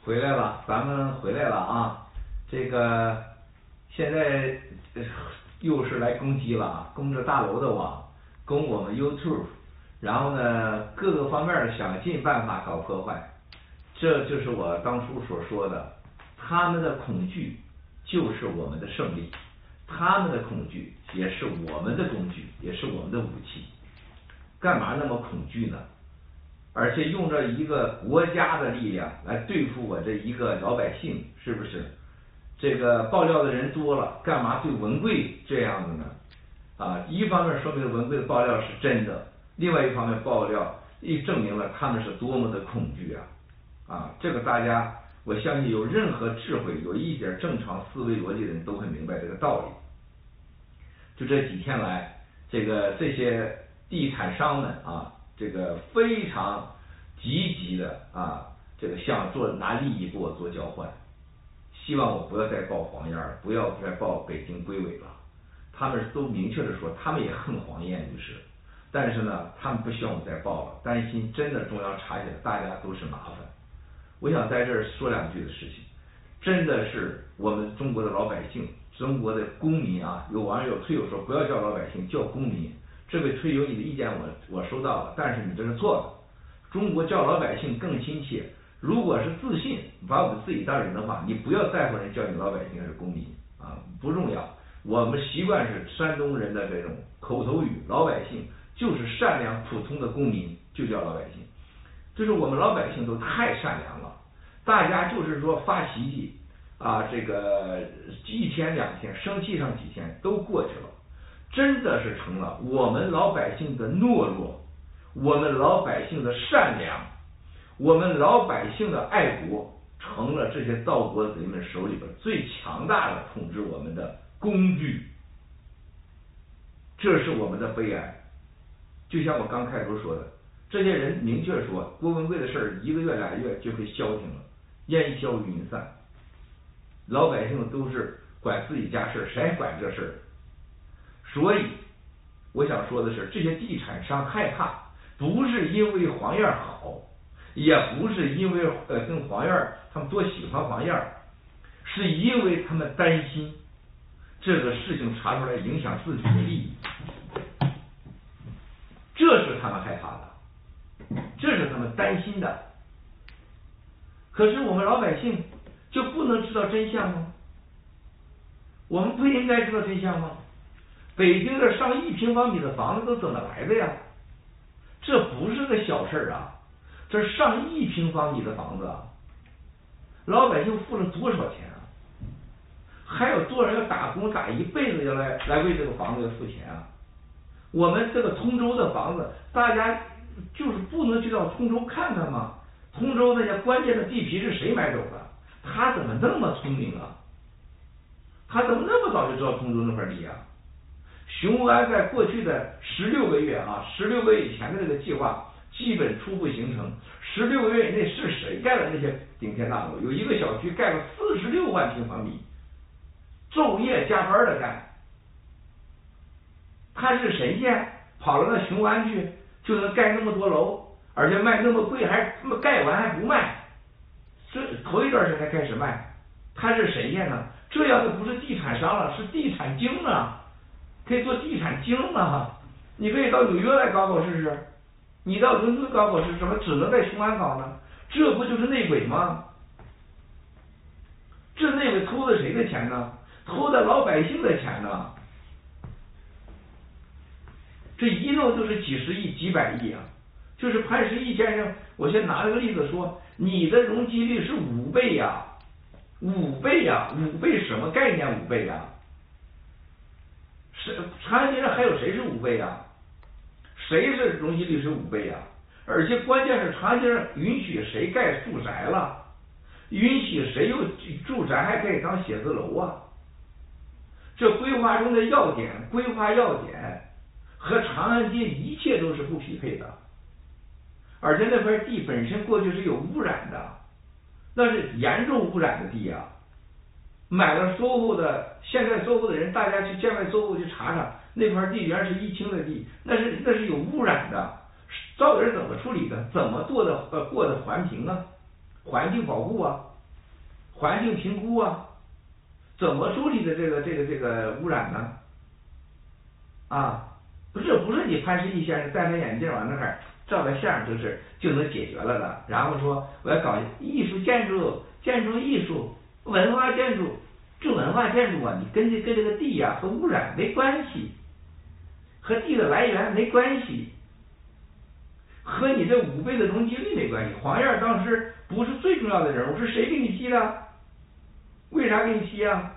回来了，咱们回来了啊！这个现在又是来攻击了啊，攻着大楼的网，攻我们 YouTube， 然后呢各个方面想尽办法搞破坏，这就是我当初所说的，他们的恐惧就是我们的胜利，他们的恐惧也是我们的工具，也是我们的武器。干嘛那么恐惧呢？而且用着一个国家的力量来对付我这一个老百姓，是不是？这个爆料的人多了，干嘛对文贵这样子呢？啊，一方面说明文贵的爆料是真的，另外一方面爆料亦证明了他们是多么的恐惧啊！啊，这个大家我相信有任何智慧、有一点正常思维逻辑的人都会明白这个道理。就这几天来，这些地产商们啊，这个非常积极的啊，这个想拿利益跟我做交换，希望我不要再报黄燕了，不要再报北京归委了。他们都明确的说，他们也恨黄燕就是，但是呢，他们不希望我再报了，担心真的中央查起来，大家都是麻烦。我想在这儿说两句的事情，真的是我们中国的老百姓，中国的公民啊，有网友推友说不要叫老百姓，叫公民。这位推友你的意见我收到了，但是你这是错的。中国叫老百姓更亲切。如果是自信把我们自己当人的话，你不要在乎人叫你老百姓是公民啊，不重要。我们习惯是山东人的这种口头语，老百姓就是善良普通的公民，就叫老百姓。就是我们老百姓都太善良了，大家就是说发脾气啊，这个一天两天生气上几天都过去了，真的是成了我们老百姓的懦弱，我们老百姓的善良，我们老百姓的爱国，成了这些盗国贼们手里边最强大的统治我们的工具，这是我们的悲哀。就像我刚开头说的，这些人明确说郭文贵的事儿1个月2月就会消停了，烟消云散，老百姓都是管自己家事，谁还管这事儿？所以我想说的是，这些地产商害怕，不是因为黄燕好，也不是因为跟黄燕他们多喜欢黄燕，是因为他们担心这个事情查出来影响自己的利益，这是他们害怕的，这是他们担心的。可是我们老百姓就不能知道真相吗？我们不应该知道真相吗？北京这上1平方米的房子都怎么来的呀？这不是个小事啊，这上1平方米的房子啊，老百姓付了多少钱啊？还有多少人要打工打一辈子要来为这个房子要付钱啊？我们这个通州的房子，大家就是不能去到通州看看吗？通州那些关键的地皮是谁买走的？他怎么那么聪明啊？他怎么那么早就知道通州那块地啊？雄安在过去的16个月啊，16个月以前的这个计划基本初步形成，16个月以内是谁盖了那些顶天大楼？有一个小区盖了46万平方米，昼夜加班的干。他是神仙，跑到那雄安去就能盖那么多楼，而且卖那么贵，还盖完还不卖，这头一段时间才开始卖，他是神仙呢。这样的不是地产商了，是地产经啊，可以做地产经啊。你可以到纽约来搞试试，你到伦敦搞试试，怎么只能在雄安搞呢？这不就是内鬼吗？这内鬼偷的谁的钱呢？偷的老百姓的钱呢？这一弄就是几十亿、几百亿啊！就是潘石屹先生，我先拿了个例子说，你的容积率是5倍呀，5倍呀，5倍什么概念？5倍呀？长安街上还有谁是5倍呀？谁是容积率是5倍呀？而且关键是长安街上允许谁盖住宅了，允许谁用住宅还可以当写字楼啊？这规划中的要点，规划要点和长安街一切都是不匹配的，而且那块地本身过去是有污染的，那是严重污染的地啊！买了SOHO的，现在SOHO的人，大家去建外SOHO去查查，那块地原来是1清的地，那是有污染的，造人怎么处理的？怎么过的环评啊？环境保护啊？ 环境评估啊，怎么处理的这个污染呢？啊，不是你潘石屹先生戴上眼镜往那儿照个相就能解决了的。然后说我要搞艺术建筑、建筑艺术、文化建筑，这文化建筑啊，你跟这个地呀和污染没关系，和地的来源没关系，和你这5倍的容积率没关系。黄燕当时不是最重要的人物，是谁给你批的？为啥给你批啊？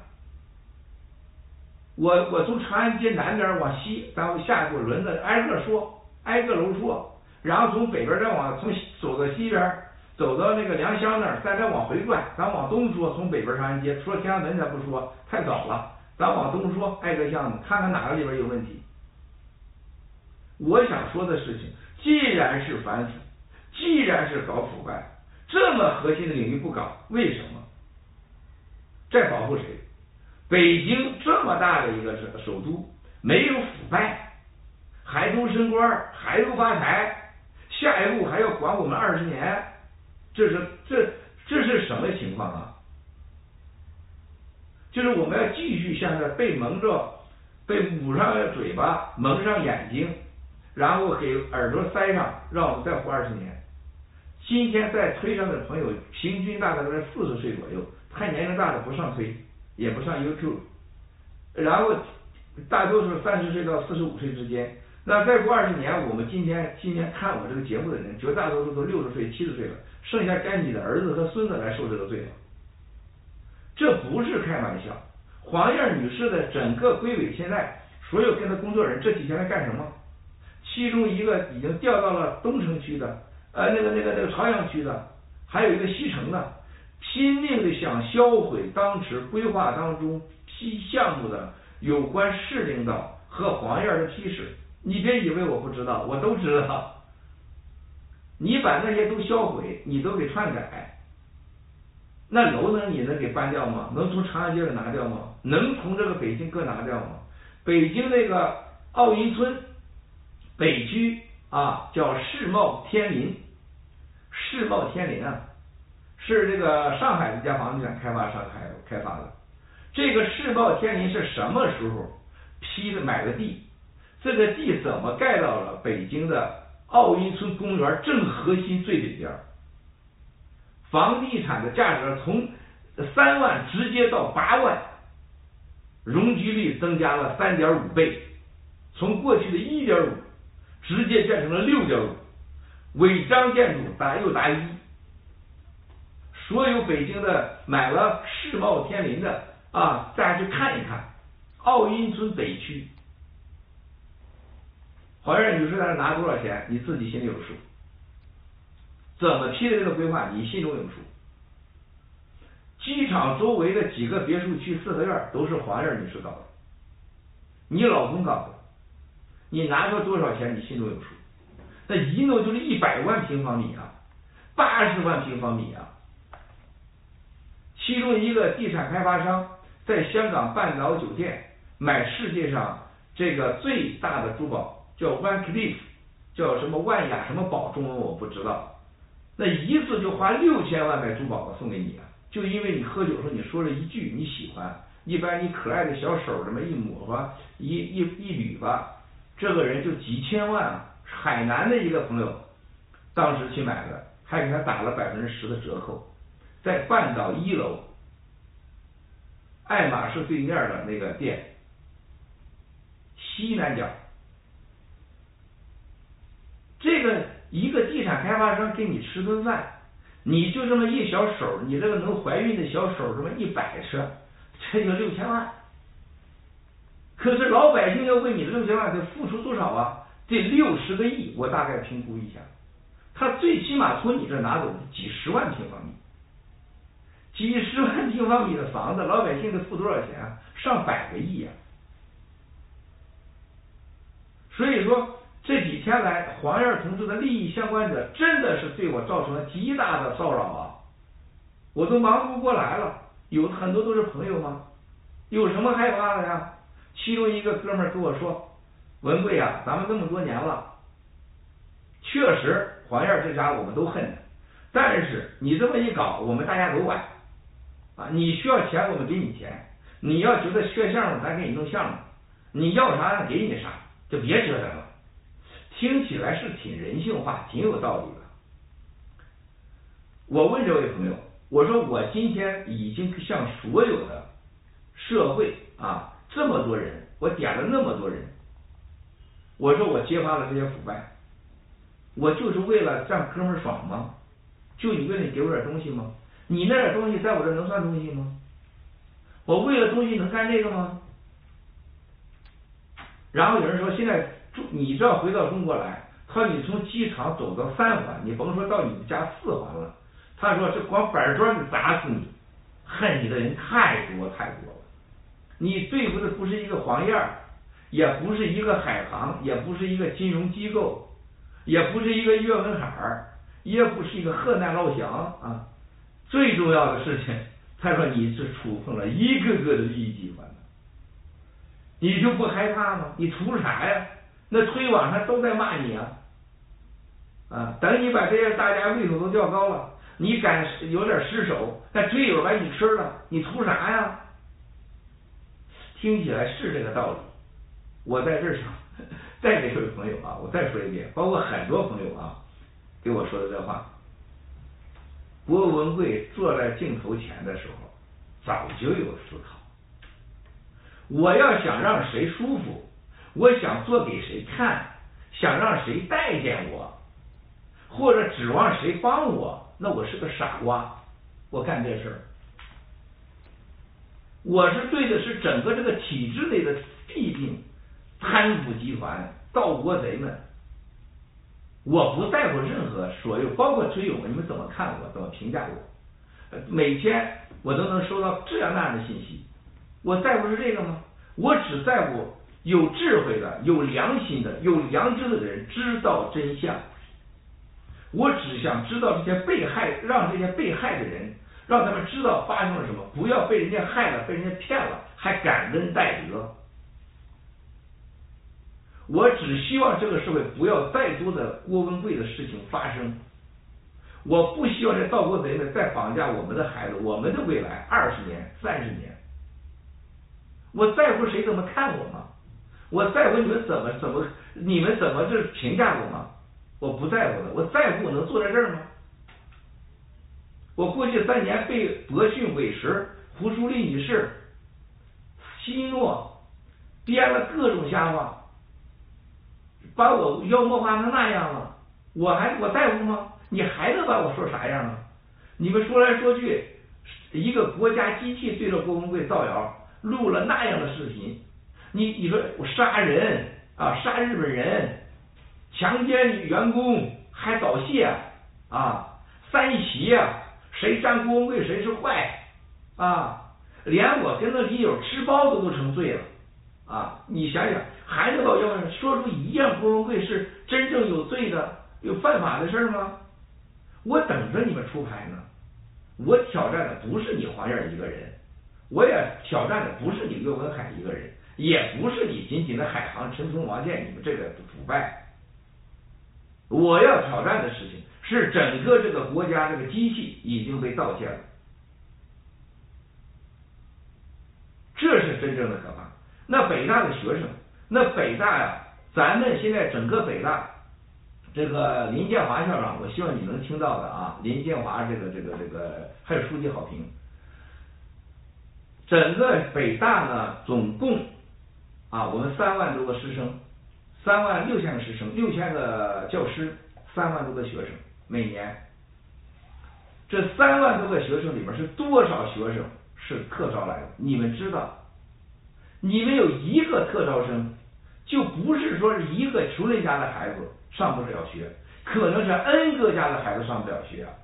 我从长安街南边往西，咱们下一步轮子挨个说，挨个楼说，然后从北边再走到西边，走到那个良乡那儿，再往回转，咱往东说，从北边长安街说天安门咱不说，太早了，咱往东说，挨个项目看看哪个里边有问题。我想说的事情，既然是反腐，既然是搞腐败，这么核心的领域不搞，为什么？在保护谁？北京这么大的一个首都，没有腐败，还都升官，还都发财，下一步还要管我们20年，这是什么情况啊？就是我们要继续现在被捂上嘴巴，蒙上眼睛，然后给耳朵塞上，让我们再活20年。今天在推上的朋友，平均大概都是40岁左右，太年龄大的不上推，也不上 YouTube， 然后大多数30岁到45岁之间。那再过20年，我们今天看我这个节目的人，绝大多数都60岁、70岁了，剩下该你的儿子和孙子来受这个罪了。这不是开玩笑。黄燕女士的整个归委现在所有跟她工作人这几天在干什么？其中一个已经调到了东城区的，那个朝阳区的，还有一个西城的，拼命的想销毁当时规划当中批项目的有关市领导和黄燕的批示。你别以为我不知道，我都知道。你把那些都销毁，你都给篡改，那楼你能给搬掉吗？能从长安街上拿掉吗？能从这个北京各拿掉吗？北京那个奥运村北区啊，叫世贸天林，世贸天林啊，是这个上海的一家房地产开发商开发的。这个世贸天林是什么时候买的地？这个地怎么盖到了北京的奥运村公园正核心最北边？房地产的价值从3万直接到8万，容积率增加了3.5倍，从过去的1.5直接变成了6.5，违章建筑又达1。所有北京的买了世贸天林的啊，大家去看一看奥运村北区，黄燕女士在那拿多少钱，你自己心里有数。怎么批的这个规划，你心中有数。机场周围的几个别墅区、4合院都是黄燕女士搞的，你老公搞的，你拿出多少钱，你心中有数。那一弄就是100万平方米啊，80万平方米啊。其中一个地产开发商在香港半岛酒店买世界上这个最大的珠宝，叫 Van Cleef， 叫什么万雅什么宝，中文我不知道。那一次就花6000万买珠宝的送给你啊，就因为你喝酒时候你说了一句你喜欢，一般你可爱的小手这么一抹吧，一捋吧，这个人就几千万啊。海南的一个朋友当时去买的，还给他打了10%的折扣，在半岛1楼爱马仕对面的那个店西南角。这个一个地产开发商给你吃顿饭，你就这么一小手，你这个能怀孕的小手这么一摆设，这就6000万。可是老百姓要为你的6000万得付出多少啊？这60个亿，我大概评估一下，他最起码从你这拿走几十万平方米，几十万平方米的房子，老百姓得付多少钱啊？上百个亿啊！所以说这几天来，黄燕同志的利益相关者真的是对我造成了极大的骚扰啊！我都忙不过来了，有很多都是朋友吗？有什么害怕的呀？其中一个哥们儿跟我说，文贵啊，咱们这么多年了，确实黄燕这家我们都恨，但是你这么一搞，我们大家都管。 啊，你需要钱我们给你钱，你要觉得缺项目咱给你弄项目，你要啥咱给你啥，就别折腾了。听起来是挺人性化，挺有道理的。我问这位朋友，我说我今天已经向所有的社会啊这么多人，我点了那么多人，我说我揭发了这些腐败，我就是为了让哥们儿爽吗？就你为了你给我点东西吗？你那点东西在我这能算东西吗？我为了东西能干这个吗？然后有人说现在你只要回到中国来，他说你从机场走到3环，你甭说到你们家4环了，他说这光板砖子砸死你，恨你的人太多太多了。你对付的不是一个黄燕，也不是一个海航，也不是一个金融机构，也不是一个岳文海，也不是一个河南老乡啊。最重要的事情，他说你是触碰了一个个的利益集团，你就不害怕吗？你图啥呀？那推网上都在骂你啊！等你把这些大家胃口都吊高了，你敢有点失手，那推友把你吃了，你图啥呀？听起来是这个道理。我在这儿想再给这位朋友啊，我再说一遍，包括很多朋友啊给我说的这话。郭文贵坐在镜头前的时候，早就有思考。我要想让谁舒服，我想做给谁看，想让谁待见我，或者指望谁帮我，那我是个傻瓜。我干这事儿，我是对的是整个这个体制内的弊病、贪腐集团、盗国贼们。我不在乎任何所有，包括推友们，你们怎么看我，怎么评价我？每天我都能收到这样那样的信息，我在乎是这个吗？我只在乎有智慧的、有良心的、有良知的人知道真相。我只想知道这些被害，让这些被害的人，让他们知道发生了什么，不要被人家害了，被人家骗了，还感恩戴德。我只希望这个社会不要再多的郭文贵的事情发生。我不希望这盗国贼们再绑架我们的孩子，我们的未来20年、30年。我在乎谁怎么看我吗？我在乎你们怎么这评价我吗？我不在乎的。我在乎我能坐在这儿吗？我过去3年被博讯、韦石、胡淑丽女士奚诺编了各种瞎话，把我妖魔化成那样了，我在乎吗？你还能把我说啥样啊？你们说来说去，一个国家机器对着郭文贵造谣，录了那样的视频，你说我杀人啊，杀日本人，强奸员工，还导械啊，3起啊，谁站郭文贵谁是坏啊，连我跟那李友吃包子都成罪了啊！你想想，还能把要说出一样郭文贵是真正有罪的、有犯法的事吗？我等着你们出牌呢。我挑战的不是你黄燕一个人，我也挑战的不是你岳文海一个人，也不是你仅仅的海航、陈冲、王建你们这个腐败。我要挑战的事情是整个这个国家这个机器已经被盗窃了，这是真正的可怕。那北大的学生，那北大呀，咱们现在整个北大，这个林建华校长，我希望你能听到的啊，林建华这个还有书记好评。整个北大呢，总共啊，我们3万多个师生，3万6千个师生，6000个教师，3万多个学生，每年。这3万多个学生里面是多少学生是特招来的？你们知道？你们有一个特招生，就不是说是一个穷人家的孩子上不了学，可能是N个家的孩子上不了学啊。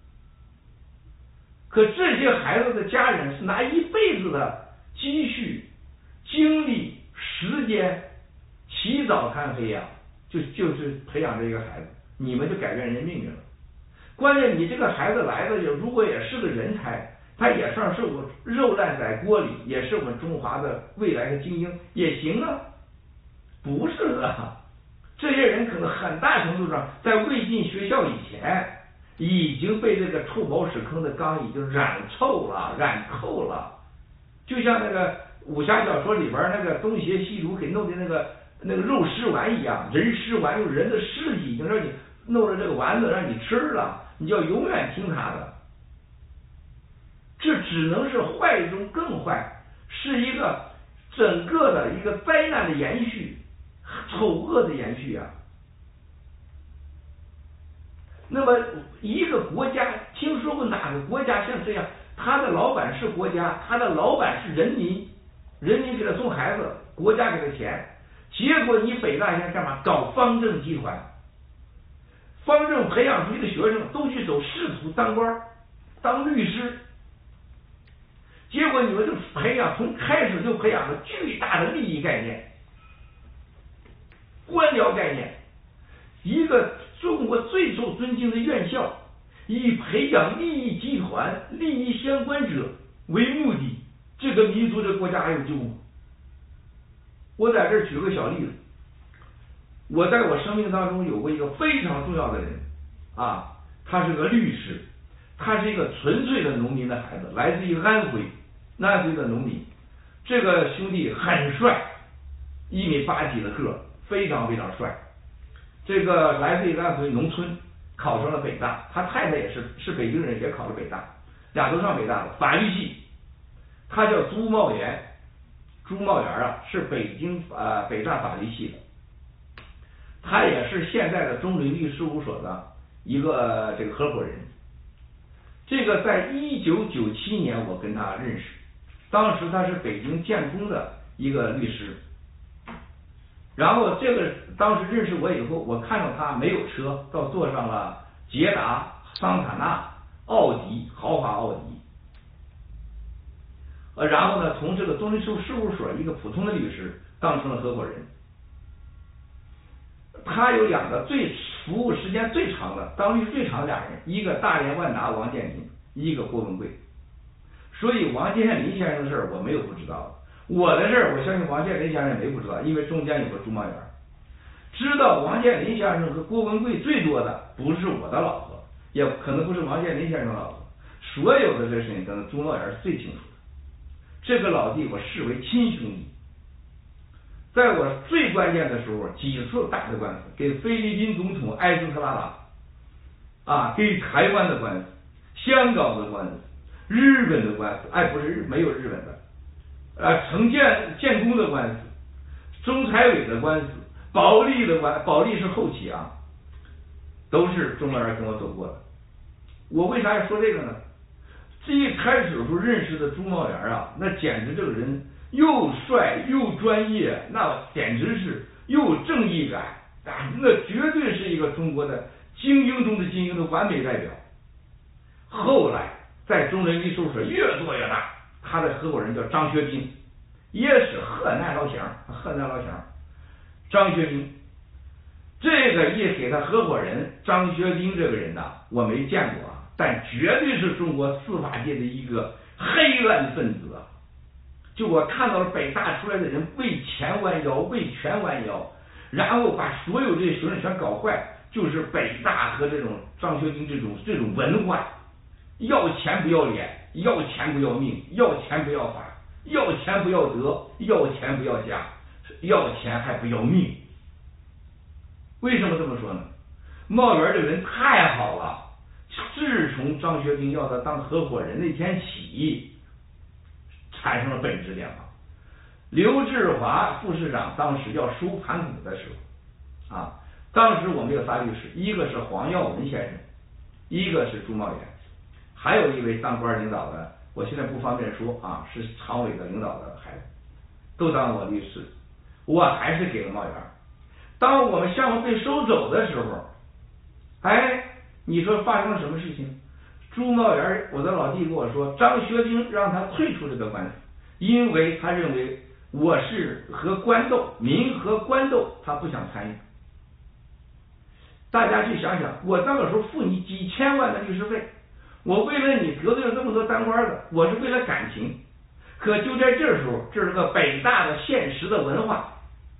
可这些孩子的家人是拿一辈子的积蓄、精力、时间，起早贪黑呀，就是培养这个孩子，你们就改变人家命运了。关键你这个孩子来的，如果也是个人才，他也算是我肉烂在锅里，也是我们中华的未来的精英，也行啊。不是的，这些人可能很大程度上在未进学校以前， 已经被这个臭宝屎坑的缸已经染臭了、染透了，就像那个武侠小说里边那个东邪西毒给弄的那个肉食丸一样，人食丸用人的尸体已经让你弄了这个丸子让你吃了，你要永远听他的。这只能是坏中更坏，是一个整个的一个灾难的延续，丑恶的延续啊。那么一个国家，听说过哪个国家像这样？他的老板是国家，他的老板是人民，人民给他送孩子，国家给他钱，结果你北大现在干嘛？搞方正集团，方正培养出去的学生都去走仕途当官，当律师，结果你们就培养，从开始就培养了巨大的利益概念、官僚概念。一个中国最受尊敬的院校，以培养利益集团、利益相关者为目的，这个民族的国家还有救吗？我在这儿举个小例子，我在我生命当中有过一个非常重要的人啊，他是个律师，他是一个纯粹的农民的孩子，来自于安徽的农民。这个兄弟很帅，1.8米的个，非常非常帅。这个来自于安徽农村，考上了北大，他太太也是北京人，也考了北大，俩都上北大了，法律系。他叫朱茂元，朱茂元啊，是北大法律系的。他也是现在的中伦律事务所的一个这个合伙人。这个在1997年我跟他认识，当时他是北京建工的一个律师。然后这个当时认识我以后，我看到他没有车，倒坐上了捷达、桑塔纳、奥迪，豪华奥迪。然后呢，从这个中律事务所一个普通的律师当成了合伙人。他有2个服务时间最长的，当律师最长的俩人，一个大连万达王健林，一个郭文贵。所以王健林先生的事儿我没有不知道的，我的事儿我相信王健林先生也没不知道，因为中间有个朱茂元。知道王健林先生和郭文贵最多的不是我的老婆，也可能不是王健林先生的老婆，所有的这事情可能朱茂元是最清楚的。这个老弟我视为亲兄弟，在我最关键的时候几次打的官司，给菲律宾总统埃斯特拉达给台湾的官司、香港的官司、日本的官司，不是没有日本的，城建工的官司、中财委的官司、保利的官司，保利是后期啊，都是朱茂元跟我走过的。我为啥要说这个呢？这一开始的时候认识的朱茂元啊，那简直这个人又帅又专业，那简直是又有正义感那绝对是一个中国的精英中的精英的完美代表。后来在中伦律事务所越做越大，他的合伙人叫张学斌，也是河南老乡。张学斌这个一给他合伙人张学斌这个人呐，我没见过但绝对是中国司法界的一个黑暗分子就我看到了北大出来的人为钱弯腰，为权弯腰，然后把所有这些学生全搞坏，就是北大和这种张学斌这种文化，要钱不要脸，要钱不要命，要钱不要法，要钱不要德，要钱不要家，要钱还不要命。为什么这么说呢？茂元这个人太好了，自从张学斌要他当合伙人那天起，产生了本质变化。刘志华副市长当时要收盘古的时候当时我们有仨律师，一个是黄耀文先生，一个是朱茂元，还有一位当官领导的，我现在不方便说是常委的领导的孩子，都当我律师，我还是给了茂元。当我们项目被收走的时候，你说发生了什么事情？朱茂元我的老弟跟我说，张学兵让他退出这个官司，因为他认为我是和官斗，民和官斗，他不想参与。大家去想想，我那个时候付你几千万的律师费，我为了你得罪了这么多当官的，我是为了感情。可就在这时候，这是个北大的现实的文化，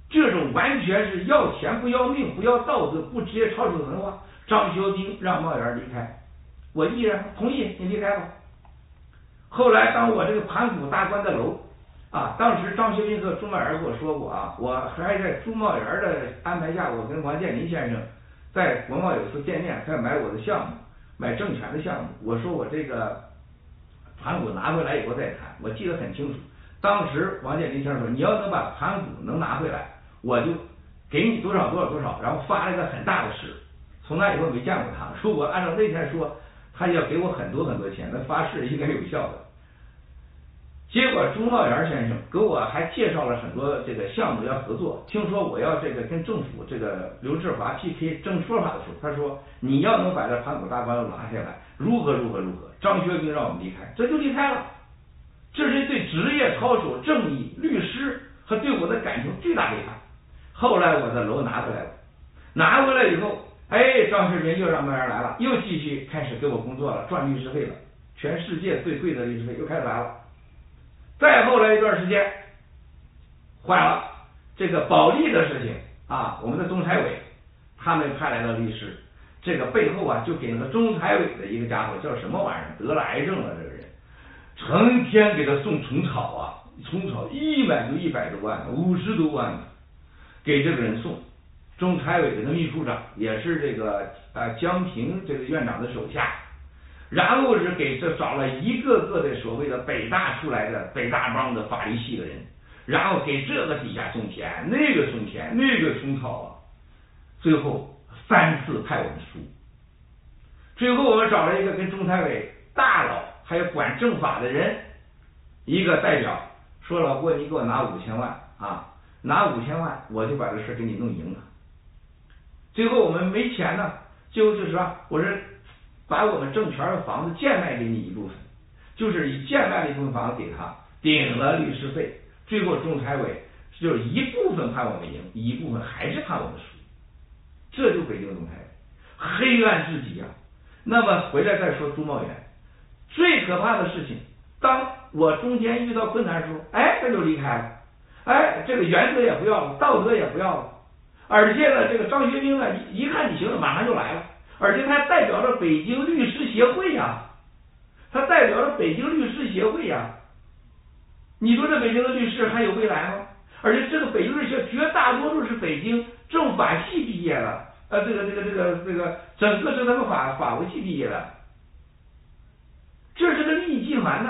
这种完全是要钱不要命、不要道德、不职业操守的文化。张学兵让贸员离开，我毅然同意你离开吧。后来当我这个盘古大观的楼当时张学兵和朱茂元跟我说过我还在朱茂元的安排下，我跟王健林先生在国贸有次见面，在买我的项目，买证券的项目。我说我这个盘古拿回来以后再谈，我记得很清楚。当时王健林先生说，你要能把盘古能拿回来，我就给你多少多少多少，然后发了一个很大的誓。从那以后没见过他，说我按照那天说，他要给我很多很多钱，那发誓应该有效的。结果朱茂元先生给我还介绍了很多这个项目要合作，听说我要这个跟政府这个刘志华 PK 争说法的时候，他说你要能把这盘古大观拿下来，如何如何如何，张学兵让我们离开，这就离开了。这是对职业操守、正义、律师和对我的感情巨大危害。后来我的楼拿回来了，拿回来以后，张学兵又让贸员来了，又继续开始给我工作了，赚律师费了，全世界最贵的律师费又开始来了。再后来一段时间，坏了，这个保利的事情我们的中财委他们派来了律师，这个背后就给那个中财委的一个家伙叫什么玩意儿，得了癌症了，这个人成天给他送虫草虫草100多万，50多万给这个人送。中财委的秘书长也是这个江平这个院长的手下，然后是给这找了一个个的所谓的北大出来的北大帮的法律系的人，然后给这个底下送钱，那个送钱，那个虫草最后3次派我们输。最后我们找了一个跟中财委大佬还有管政法的人一个代表，说老郭你给我拿5000万拿5000万我就把这事给你弄赢了。最后我们没钱呢，就是说我是把我们证券的房子贱卖给你一部分，就是以贱卖的一部分房子给他顶了律师费，最后中财委就是一部分判我们赢，一部分还是判我们输，这就北京中财委黑暗至极那么回来再说朱茂元，最可怕的事情，当我中间遇到困难的时候，他就离开了，这个原则也不要了，道德也不要了，而且呢，这个张学兵呢，一看你行了，马上就来了，而且他代表着北京律师协会他代表着北京律师协会你说这北京的律师还有未来吗？而且这个北京律师绝大多数是北京政法系毕业的，这个整个是他们法务系毕业的，这是个利益集团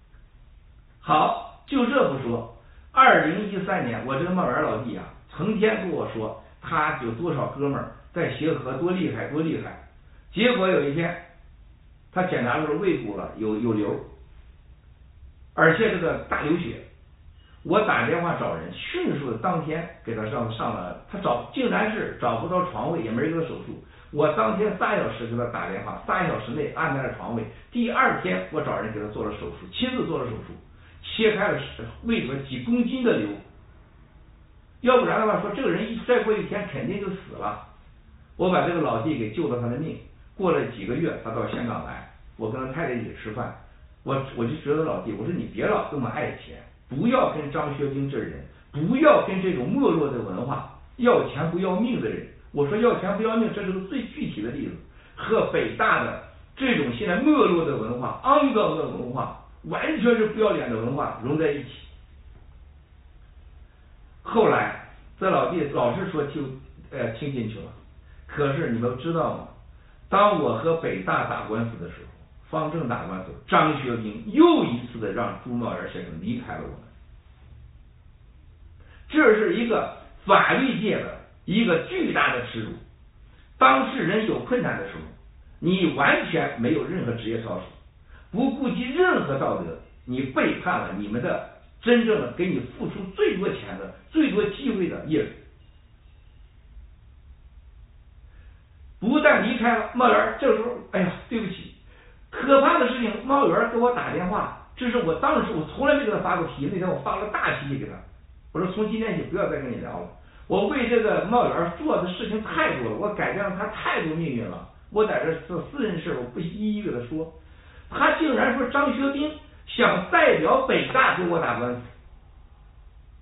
好，就这不说，2013年我这个贸员老弟成天跟我说他有多少哥们儿在协和多厉害多厉害，结果有一天他检查的时候胃部了有瘤，而且这个大流血，我打电话找人，迅速的当天给他上了，他竟然是找不到床位，也没人给他手术，我当天3小时给他打电话，3小时内安排了床位，第2天我找人给他做了手术，亲自做了手术，切开了胃里边几公斤的瘤，要不然的话说这个人再过1天肯定就死了。我把这个老弟给救了他的命，过了几个月他到香港来，我跟他太太一起吃饭，我就觉得老弟，我说你别老这么爱钱，不要跟张学兵这人，不要跟这种没落的文化，要钱不要命的人，我说要钱不要命，这是个最具体的例子，和北大的这种现在没落的文化、肮脏的文化，完全是不要脸的文化融在一起。后来这老弟老是说听进去了，可是你们知道吗？当我和北大打官司的时候，方正打官司，张学兵又一次的让朱茂元先生离开了我们，这是一个法律界的一个巨大的耻辱。当事人有困难的时候，你完全没有任何职业操守，不顾及任何道德，你背叛了你们的真正的给你付出最多钱的最多机会的业主。不但离开了，茂元这时候对不起，可怕的事情，茂元给我打电话，这是我当时我从来没给他发过脾气，那天我发了大脾气给他，我说从今天起不要再跟你聊了，我为这个茂元做的事情太多了，我改变了他太多命运了，我在这做私人事我不一一给他说。他竟然说张学兵想代表北大跟我打官司，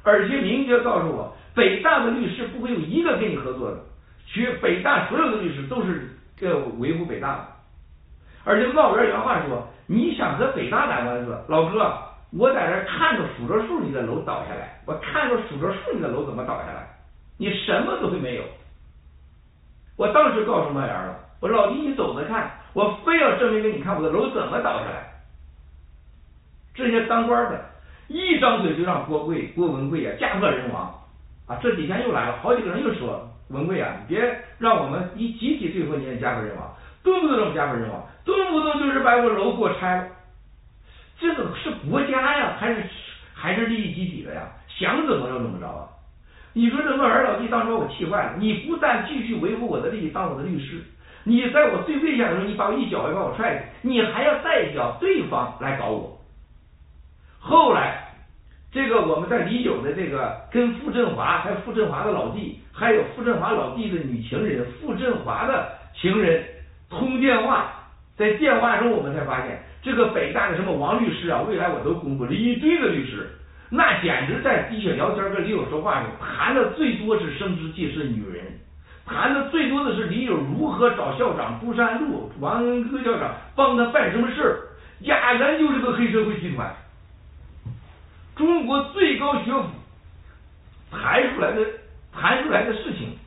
而且明确告诉我，北大的律师不会有一个跟你合作的，北大所有的律师都是维护北大的。而且闹元原话说，你想和北大打官司，老哥，我在这看着数着数你的楼倒下来，我看着数着数你的楼怎么倒下来，你什么都会没有。我当时告诉闹元了，我说老弟你走着看，我非要证明给你看我的楼怎么倒下来。这些当官的一张嘴就让郭文贵家破人亡啊！这几天又来了好几个人又说，文贵你别让我们集体对付你家破人亡，动不动这么家破人亡，动不动就是把我楼给我拆了，这个是国家呀，还是利益集体的呀？想怎么着怎么着啊！你说这诺尔老弟当时把我气坏了，你不但继续维护我的利益，当我的律师，你在我最危险的时候，你把我一脚把我踹下去，你还要再叫对方来搞我。后来，这个我们在李友的这个跟傅振华，还有傅振华的老弟，还有傅振华老弟的女情人傅振华的情人通电话，在电话中我们才发现，这个北大的什么王律师啊，未来我都公布了一堆的律师，那简直在地下聊天跟李友说话时，谈的最多是升职记事女人，谈的最多的是李友如何找校长朱山路王恩科校长帮他办什么事儿，压根就是个黑社会集团。中国最高学府谈出来的事情，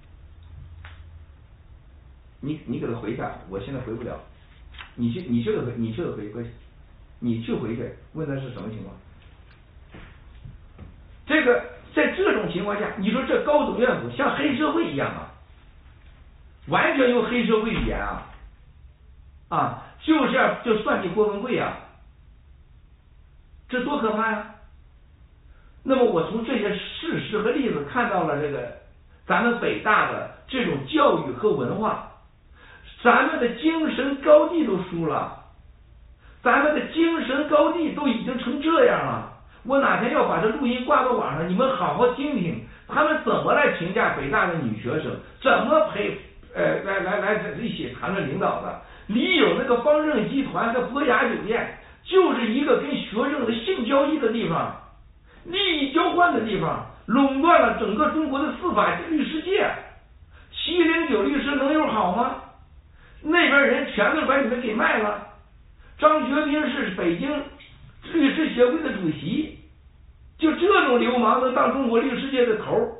你给他回一下，我现在回不了，你去回，你去回去问他是什么情况。这个在这种情况下，你说这高等院府像黑社会一样啊，完全用黑社会语言就算计郭文贵啊，这多可怕呀！那么我从这些事实和例子看到了这个咱们北大的这种教育和文化，咱们的精神高地都输了，咱们的精神高地都已经成这样了。我哪天要把这录音挂到网上，你们好好听听，他们怎么来评价北大的女学生，怎么来一起谈论领导的。李友那个方正集团和博雅酒店，就是一个跟学生的性交易的地方，利益交换的地方，垄断了整个中国的司法律师界。709律师能有好吗？那边人全都把你们给卖了。张学斌是北京律师协会的主席，就这种流氓能当中国律师界的头，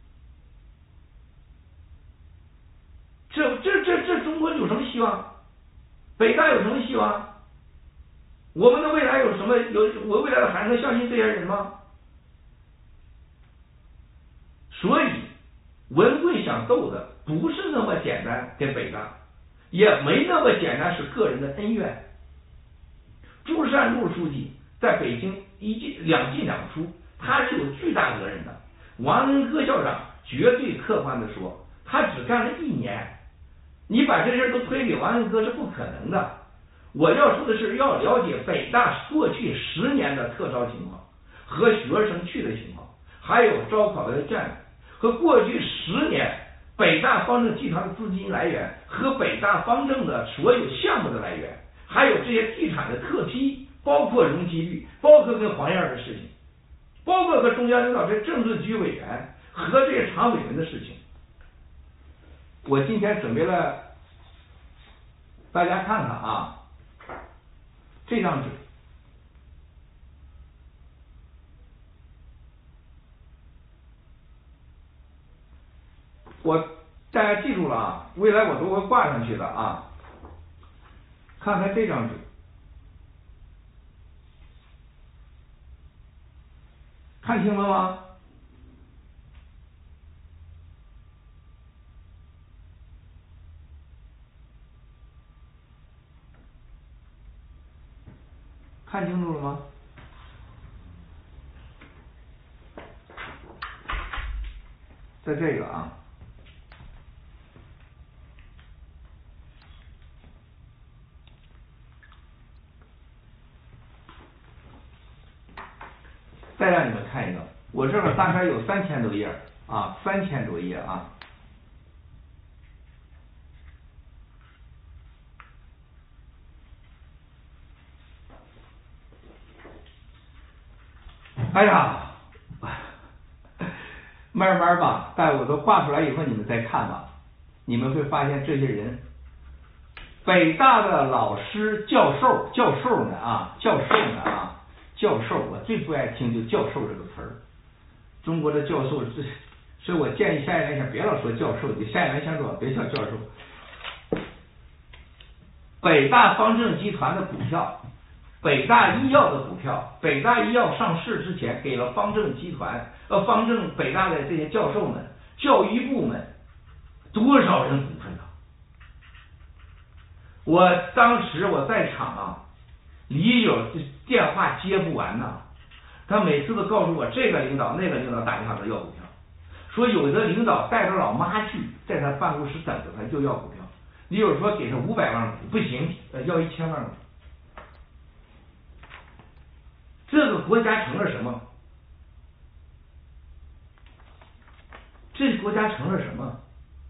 这中国有什么希望？北大有什么希望？我们的未来有什么？我未来的孩子能相信这些人吗？所以文贵想斗的不是那么简单，跟北大也没那么简单，是个人的恩怨。朱善禄书记在北京两进两出，他是有巨大责任的。王恩科校长绝对客观的说，他只干了1年，你把这事都推给王恩科是不可能的。我要说的是，要了解北大过去10年的特招情况和学生去的情况，还有招考的战略，和过去10年北大方正集团的资金来源和北大方正的所有项目的来源，还有这些地产的特批，包括容积率，包括跟黄燕的事情，包括和中央领导这政治局委员和这些常委们的事情。我今天准备了，大家看看啊，这张纸，大家记住了啊，未来我都会挂上去的啊。看看这张纸，看清了吗？看清楚了吗？在这个啊，再让你们看一个，我这儿大概有3000多页啊，3000多页啊。哎呀， 慢慢吧，但我都画出来以后，你们再看吧，你们会发现这些人，北大的老师、教授呢啊，教授，我最不爱听就教授这个词儿。中国的教授，所以我建议下一联想别老说教授，你下一联想说别叫教授。北大方正集团的股票，北大医药的股票，北大医药上市之前给了方正集团北大的这些教授们、教育部门多少人股份呢？我当时我在场啊，李友电话接不完呐，他每次都告诉我这个领导那个领导打电话都要股票，说有的领导带着老妈去，在他办公室等着他就要股票。李友说给他500万股不行，要1000万股。这个国家成了什么？这个国家成了什么？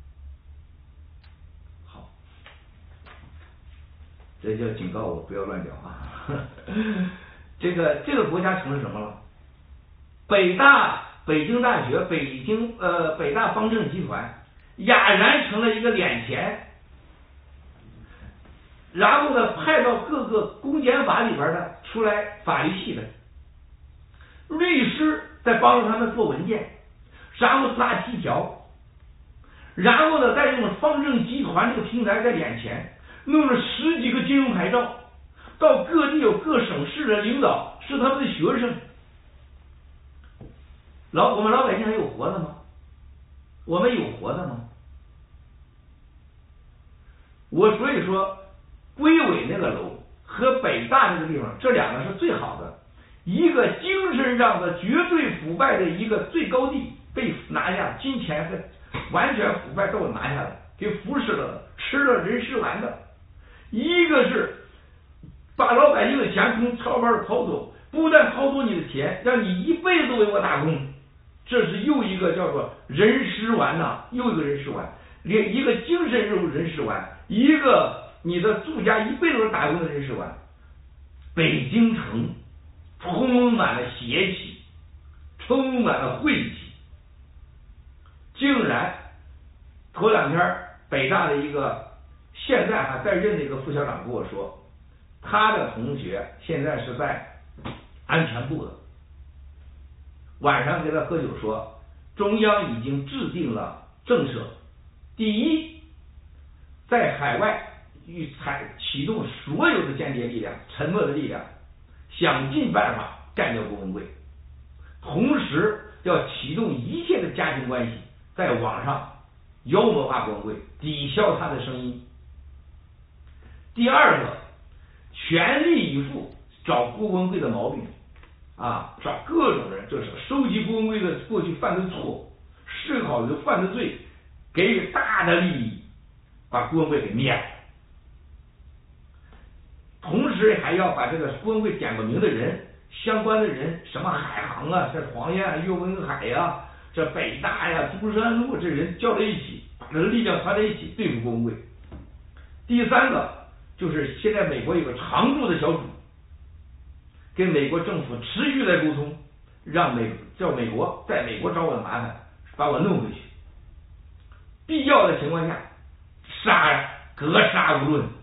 好，这就警告我不要乱讲话。这个国家成了什么了？北京大学、北大方正集团哑然成了一个脸钱，然后呢派到各个公检法里边的出来法律系的律师在帮助他们做文件，然后拉批条，然后呢再用方正集团这个平台在脸前弄了10几个金融牌照，到各地有各省市的领导是他们的学生。我们老百姓还有活的吗？我们有活的吗？所以说归委那个楼和北大这个地方，这两个是最好的，一个精神上的绝对腐败的一个最高地被拿下，金钱是完全腐败都拿下来，给腐蚀了，吃了人食丸的；一个是把老百姓的钱从钞包里掏走，不但掏走你的钱，让你一辈子为我打工，这是又一个叫做人食丸呐，又一个人食丸，一个精神人食丸，一个你的住家一辈子打工的人食丸。北京城充满了邪气，充满了晦气，竟然头2天北大的一个现在还在任的一个副校长跟我说，他的同学现在是在安全部的，晚上给他喝酒说，中央已经制定了政策，第一，在海外启动所有的间谍力量、沉默的力量，想尽办法干掉郭文贵，同时要启动一切的家庭关系，在网上妖魔化郭文贵，抵消他的声音。第二个，全力以赴找郭文贵的毛病啊，找各种人，就是收集郭文贵的过去犯的错，思考这犯的罪，给予大的利益，把郭文贵给灭了。同时还要把这个郭文贵点过名的人、相关的人，什么海航啊、这黄燕、岳文海呀、这北大呀、中山路，这人叫在一起，把这力量团在一起对付郭文贵。第三个就是现在美国有个常驻的小组，跟美国政府持续在沟通，让美国在美国找我的麻烦，把我弄回去，必要的情况下格杀勿论。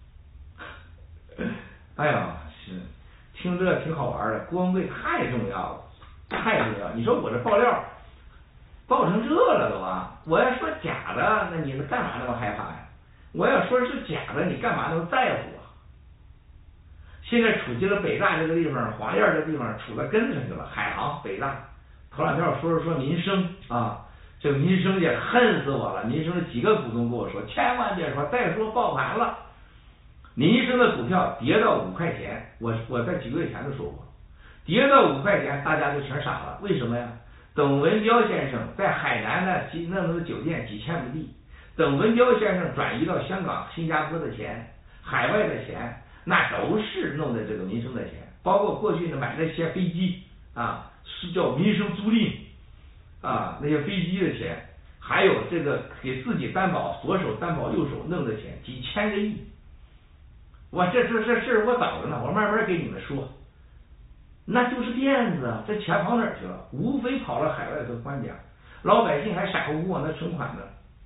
哎呀，是听着挺好玩的，郭文贵太重要了，太重要。你说我这爆料爆成这了都啊！我要说假的，那你干嘛那么害怕呀？我要说是假的，你干嘛那么在乎啊？现在处进了北大这个地方，黄燕这个地方处到根上去了。海航、北大，头2天我说民生啊，这个民生也恨死我了。民生的几个股东跟我说，千万别说，再说爆盘了。民生的股票跌到5块钱，我在几个月前就说过，跌到5块钱，大家就全傻了。为什么呀？董文标先生在海南呢弄的酒店几千亩地，董文标先生转移到香港、新加坡的钱，海外的钱，那都是弄的这个民生的钱，包括过去呢买那些飞机啊，是叫民生租赁啊，那些飞机的钱，还有这个给自己担保，左手担保右手弄的钱，几千个亿。我这事我早着呢，我慢慢给你们说。那就是骗子，这钱跑哪儿去了？无非跑了海外的官家， 老百姓还傻乎乎往那存款呢，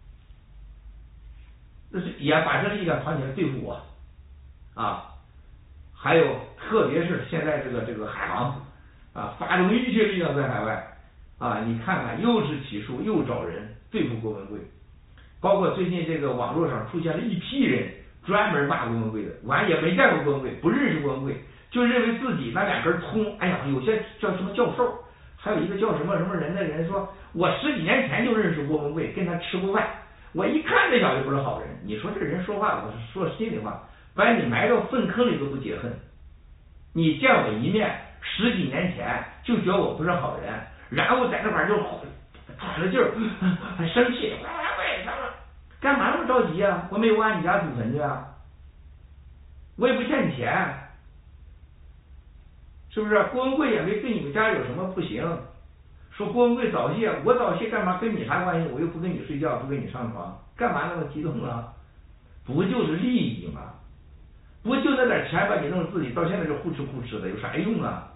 那是也把这力量团起来对付我啊！还有特别是现在这个海航啊，发动一切力量在海外啊，你看看又是起诉又找人对付郭文贵，包括最近这个网络上出现了一批人专门骂郭文贵的，完也没见过郭文贵，不认识郭文贵，就认为自己那两根葱，哎呀，有些叫什么教授，还有一个叫什么什么人的人说，我10几年前就认识郭文贵，跟他吃过饭，我一看这小子不是好人。你说这人说话，我是说心里话，把你埋到粪坑里都不解恨。你见我一面10几年前就觉得我不是好人，然后在那块就喘着劲儿，很生气，喂，干嘛那么着急啊？我没有往你家祖坟去啊，我也不欠你钱，是不是？郭文贵也没对你们家有什么不行。说郭文贵早泄，我早泄干嘛？跟你啥关系？我又不跟你睡觉，不跟你上床，干嘛那么激动啊？不就是利益吗？不就那点钱把你弄自己到现在就呼哧呼哧的，有啥用啊？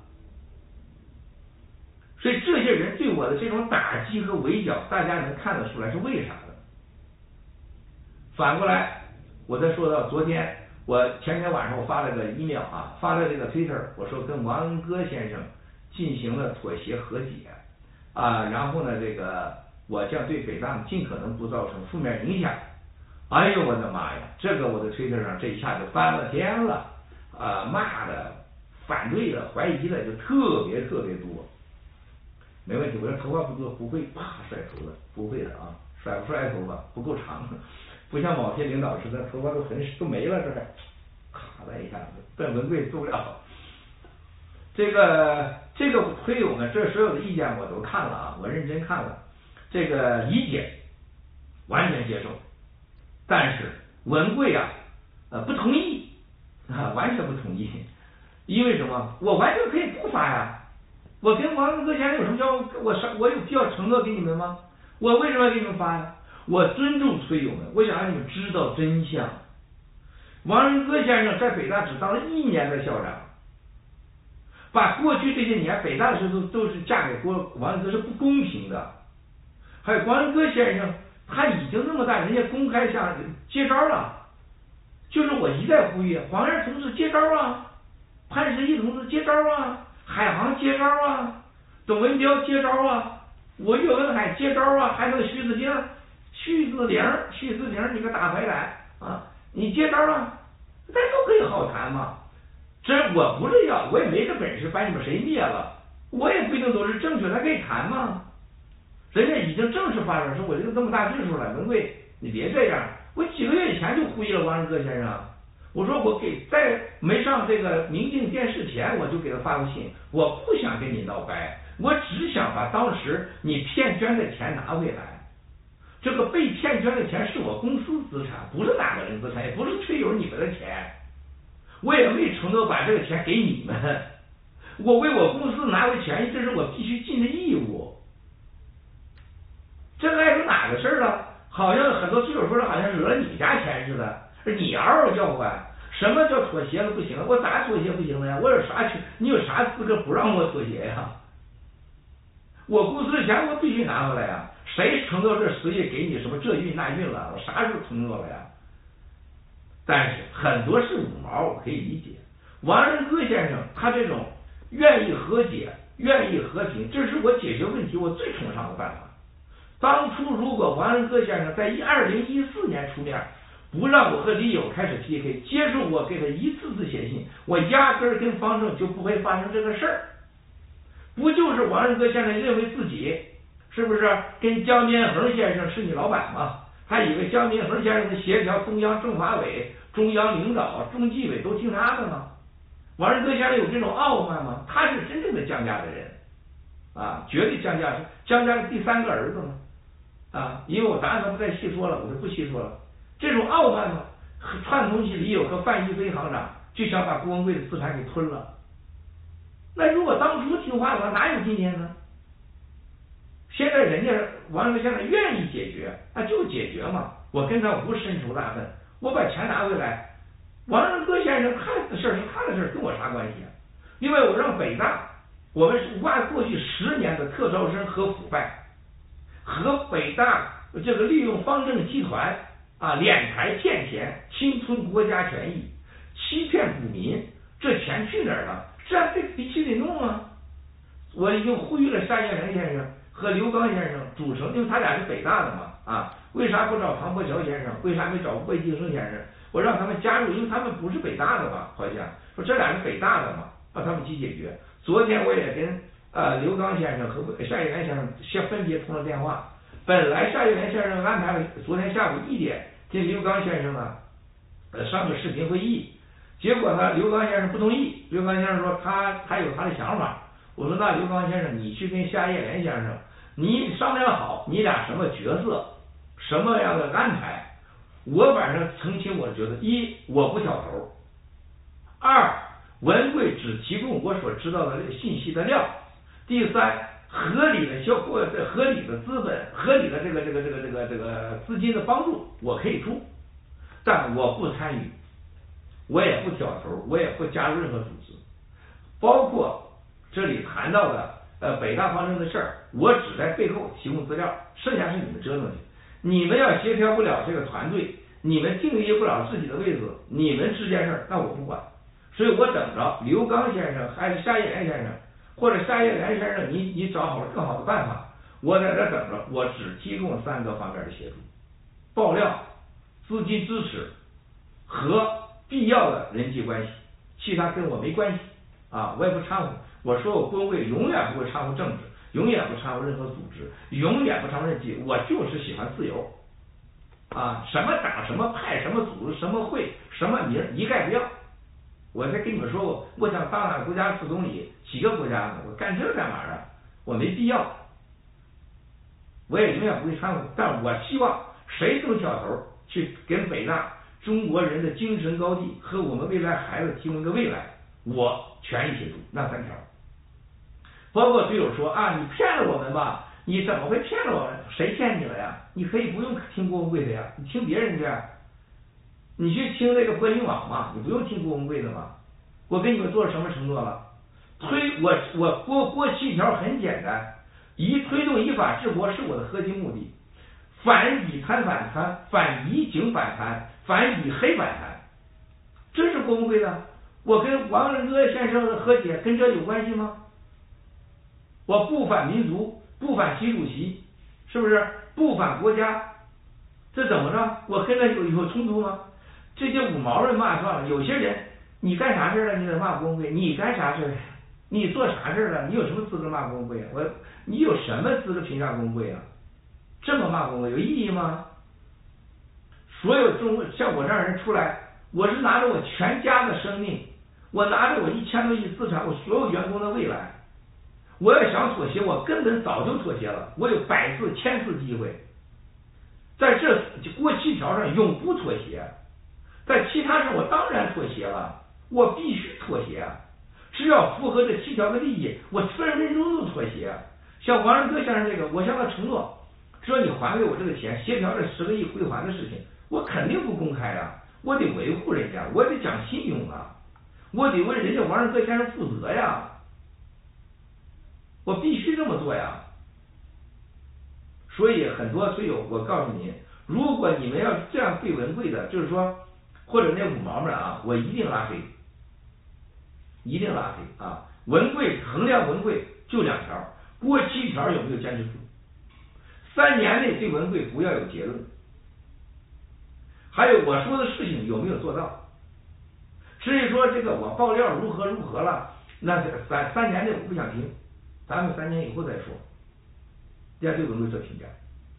所以这些人对我的这种打击和围剿，大家能看得出来是为啥的。反过来，我再说到昨天，我前天晚上我发了个email啊，发了这个Twitter，我说跟王恩哥先生进行了妥协和解啊，然后呢，这个我将对北大尽可能不造成负面影响。哎呦我的妈呀！这个我的推特上这一下就翻了天了，骂的、反对的、怀疑的就特别多。没问题，我这头发不会啪甩头的，不会的啊，甩不出来头发，不够长，不像某些领导似的头发都没了，这还卡了一下子，邓文贵受不了。这个推友呢，这所有的意见我都看了啊，我认真看了，这个理解，完全接受。但是文贵啊，不同意啊，完全不同意。因为什么？我完全可以不发呀。我跟王恩哥先生有什么我有必要承诺给你们吗？我为什么要给你们发呀？我尊重推友们，我想让你们知道真相。王恩哥先生在北大只当了1年的校长，把过去这些年北大的时候都是嫁给王恩哥是不公平的。还有王恩哥先生。他已经那么大，人家公开向接招了，就是我一再呼吁，黄仁同志接招啊，潘石屹同志接招啊，海航接招啊，董文彪接招啊，我岳文海接招啊，还有徐子玲，你个大坏蛋啊，你接招啊，咱都可以好谈嘛。这我不是我也没这本事把你们谁灭了，我也不一定都是正确，咱可以谈嘛。人家已经正式发表说，我这么大岁数了，文贵你别这样。我几个月以前就呼吁了王仁哥先生，我说我在没上这个明镜电视前，我就给他发过信，我不想跟你闹掰，我只想把当时你骗捐的钱拿回来。这个被骗捐的钱是我公司资产，不是哪个人资产，也不是推友你们的钱，我也没承诺把这个钱给你们，我为我公司拿回权益，这是我必须尽的义务。这碍出哪个事儿了？好像很多推友说的好像惹了你家钱似的，你嗷嗷叫唤，什么叫妥协了不行？我咋妥协不行了呀？我有啥你有啥资格不让我妥协呀？我公司的钱我必须拿回来呀！谁承诺这10亿给你什么这运那运了？我啥时候承诺了呀？但是很多是5毛，我可以理解。王仁哥先生他这种愿意和解、愿意和平，这是我解决问题我最崇尚的办法。当初如果王仁哥先生在2014年出面，不让我和李友开始 PK， 接受我给他一次次写信，我压根儿跟方正就不会发生这个事儿。不就是王仁哥先生认为自己是不是跟江边恒先生是你老板吗？还以为江边恒先生的协调中央政法委、中央领导、中纪委都听他的吗？王仁哥先生有这种傲慢吗？他是真正的江家的人啊，绝对江家的第3个儿子嘛。啊，因为我答案他不再细说了，我就不细说了。这种傲慢嘛，串通起李友和范一飞行长，就想把郭文贵的资产给吞了。那如果当初听话的话，哪有今天呢？现在人家王仁现在愿意解决，那就解决嘛。我跟他不深仇大恨，我把钱拿回来。王仁哥先生他的事是他的事，跟我啥关系啊？另外，我让北大，我们挖过去10年的特招生和腐败。 和北大这个利用方正集团敛财骗钱，侵吞国家权益，欺骗股民，这钱去哪儿了？这必须得弄啊！我已经呼吁了单元良先生和刘刚先生组成，因为他俩是北大的嘛为啥不找唐伯乔先生？为啥没找魏京生先生？我让他们加入，因为他们不是北大的嘛，好像说这俩是北大的嘛，让他们去解决。昨天我也跟刘刚先生和单元先生分别通了电话。本来单元先生安排了昨天下午1点跟刘刚先生呢上个视频会议，结果呢刘刚先生不同意。刘刚先生说他有他的想法。我说那刘刚先生，你去跟夏叶莲先生，你商量好你俩什么角色，什么样的安排。我反正澄清我的角色：一，我不挑头；二，文贵只提供我所知道的信息的量；第三，合理的资本、合理的这个资金的帮助我可以出，但我不参与，我也不挑头，我也不加入任何组织，包括这里谈到的北大方针的事儿，我只在背后提供资料，剩下是你们折腾去。你们要协调不了这个团队，你们定义不了自己的位置，你们之间事儿那我不管。所以我等着刘刚先生还是夏叶莲先生，或者夏叶莲先生你找好了更好的办法，我在这等着。我只提供3个方面的协助：爆料、资金支持和必要的人际关系，其他跟我没关系我也不掺和。我说我工会永远不会掺和政治，永远不掺和任何组织，永远不掺和任际，我就是喜欢自由什么党什么派什么组织什么会什么名一概不要。我再跟你们说过，我想当哪个国家副总理，几个国家呢？我干这干嘛啊？我没必要，我也永远不会掺和。但我希望谁都挑头去跟北大中国人的精神高地和我们未来孩子提供一个未来，我全力协助。那3条，包括队友说你骗了我们吧？你怎么会骗了我们？谁骗你了呀？你可以不用听郭文贵的呀，你听别人去。你去听那个播音网嘛，你不用听郭文贵的嘛。我跟你们做了什么承诺了？郭7条很简单，推动依法治国是我的核心目的。反以贪反贪，反以警反贪，反以黑反贪，这是郭文贵的。我跟王仁哥先生的和解跟这有关系吗？我不反民族，不反习主席，是不是？不反国家，这怎么着？我跟他有冲突吗？这些五毛人骂算了，有些人你干啥事了？你得骂郭文贵，你干啥事？你做啥事了？你有什么资格骂郭文贵你有什么资格评价郭文贵这么骂郭文贵有意义吗？所有像我这样人出来，我是拿着我全家的生命，我拿着我1000多亿资产，我所有员工的未来，我要想妥协，我根本早就妥协了，我有100次、1000次机会，在这郭7条上永不妥协，在其他上我当然妥协了，我必须妥协只要符合这7条的利益，我分分钟都妥协。像王仁哥先生这个，我向他承诺，只要你还给我这个钱，协调这10个亿归还的事情，我肯定不公开我得维护人家，我得讲信用我得为人家王仁哥先生负责我必须这么做所以很多队友，我告诉你，如果你们要这样对文贵的，就是说或者那五毛们我一定拉黑，一定拉黑文贵衡量文贵就2条，郭7条有没有坚持住？3年内对文贵不要有结论，还有我说的事情有没有做到？至于说这个我爆料如何了，那3年内我不想听，咱们3年以后再说。这样对文贵做评价。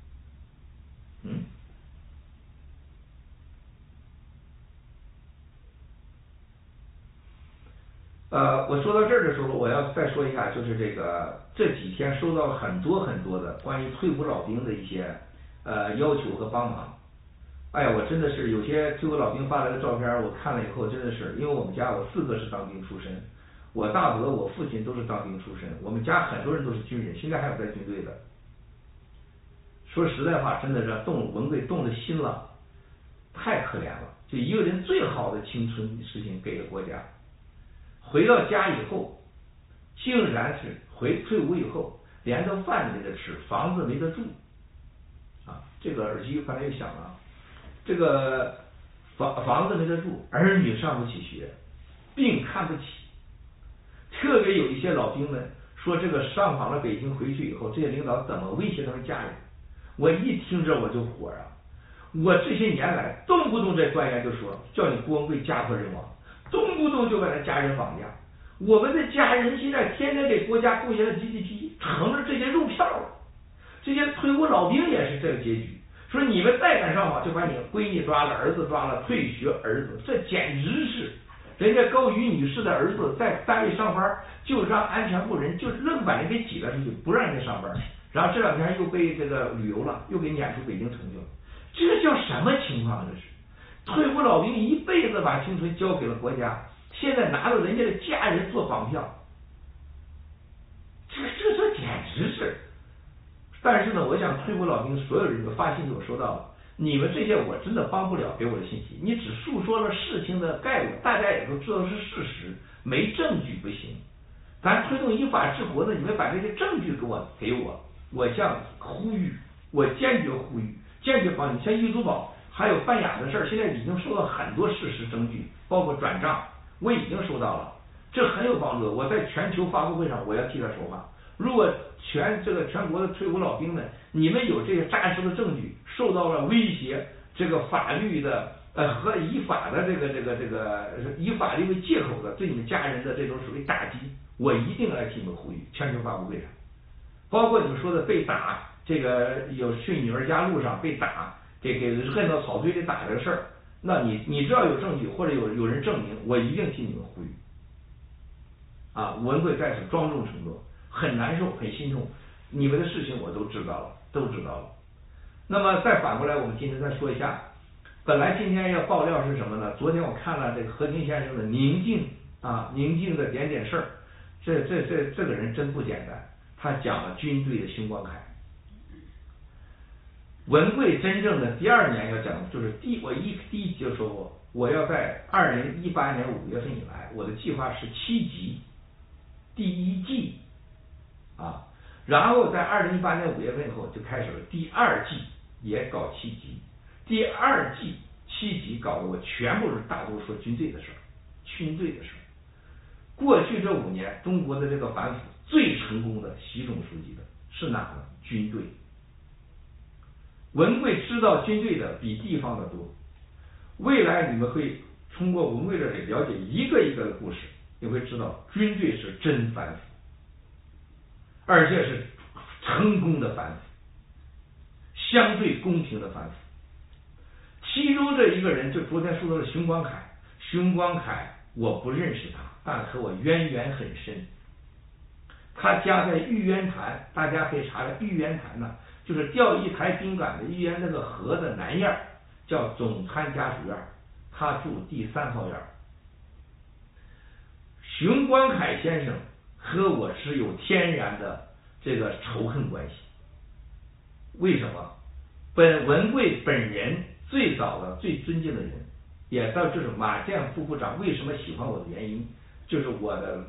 我说到这儿的时候，我要再说一下，就是这几天收到很多的关于退伍老兵的一些要求和帮忙。哎呀，我真的是有些退伍老兵发来的照片，我看了以后真的是，因为我们家我4个是当兵出身，我大伯我父亲都是当兵出身，我们家很多人都是军人，现在还有在军队的。说实在话，真的是文贵动了心了，太可怜了。就一个人最好的青春事情给了国家，回到家以后，竟然是退伍以后连个饭没得吃，房子没得住这个耳机刚才又响了，这个房子没得住，儿女上不起学，病看不起，特别有一些老兵们说这个上访了北京回去以后，这些领导怎么威胁他们家人？我一听这我就火啊！我这些年来动不动这官员就说叫你郭文贵家破人亡，动不动就把他家人绑架。我们的家人现在天天给国家贡献了 GDP， 成了这些肉票了。这些退伍老兵也是这个结局，说你们再敢上访，就把你闺女抓了，儿子抓了，退学儿子，这简直是人家高瑜女士的儿子在单位上班，就让安全部人就愣把人给挤了出去，不让人家上班。然后这两天又被这个旅游了，又给撵出北京城去了。这叫什么情况？这是退伍老兵一辈子把青春交给了国家，现在拿着人家的家人做绑票，这简直是。但是呢，我想退伍老兵所有人都发信息我收到了，你们这些我真的帮不了给我的信息，你只述说了事情的概论，大家也都知道是事实，没证据不行。咱推动依法治国呢，你们把这些证据给我，我向呼吁，我坚决呼吁，坚决帮你。像易租宝还有办雅的事儿，现在已经收到很多事实证据，包括转账，我已经收到了，这很有帮助。我在全球发布会上我要替他说话。如果全国的退伍老兵们，你们有这些扎实的证据，受到了威胁，这个法律的和以法的以法律为借口的对你们家人的这种属于打击，我一定来替你们呼吁，全球发布会上，包括你们说的被打，这个有去女儿家路上被打，给摁到草堆里打这个事儿，那你只要有证据或者有人证明，我一定替你们呼吁。文贵在此庄重承诺，很难受，很心痛，你们的事情我都知道了。那么再反过来，我们今天再说一下，本来今天要爆料是什么呢？昨天我看了这个何金先生的宁静的点点事儿，这个人真不简单，他讲了军队的兴光凯。文贵真正的第二年要讲的就是第一集就说过，我要在2018年5月份以来，我的计划是7集，第1季然后在2018年5月份以后就开始了第2季，也搞7集，第2季7集搞得我全部是大多说军队的事儿。过去这5年，中国的这个反腐最成功的习总书记的是哪呢？军队。文贵知道军队的比地方的多，未来你们会通过文贵这里了解一个一个的故事，你会知道军队是真反腐，而且是成功的反腐，相对公平的反腐。其中这一个人就昨天说的是熊光凯，我不认识他，但和我渊源很深。他家在玉渊潭，大家可以查查玉渊潭呢，就是钓鱼台宾馆的玉渊那个河的南沿，叫总参家属院，他住第3号院。熊光凯先生和我是有天然的这个仇恨关系。为什么？文贵本人最早的最尊敬的人，也到这种马建副部长为什么喜欢我的原因，就是我的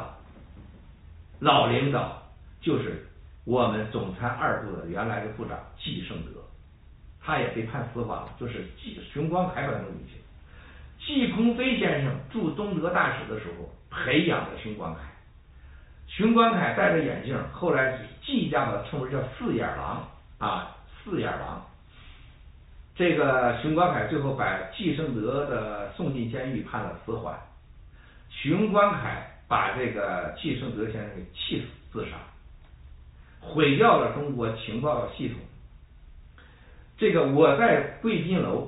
老领导，就是我们总参2部的原来的部长季胜德，他也被判死缓了，就是熊光凯把他弄进去。季鹏飞先生驻东德大使的时候培养的熊光凯，熊光凯戴着眼镜，后来季家把他称为叫4眼狼。这个熊光凯最后把季胜德的送进监狱，判了死缓。熊光凯把这个季胜德先生给气死自杀，毁掉了中国情报系统。这个我在贵宾楼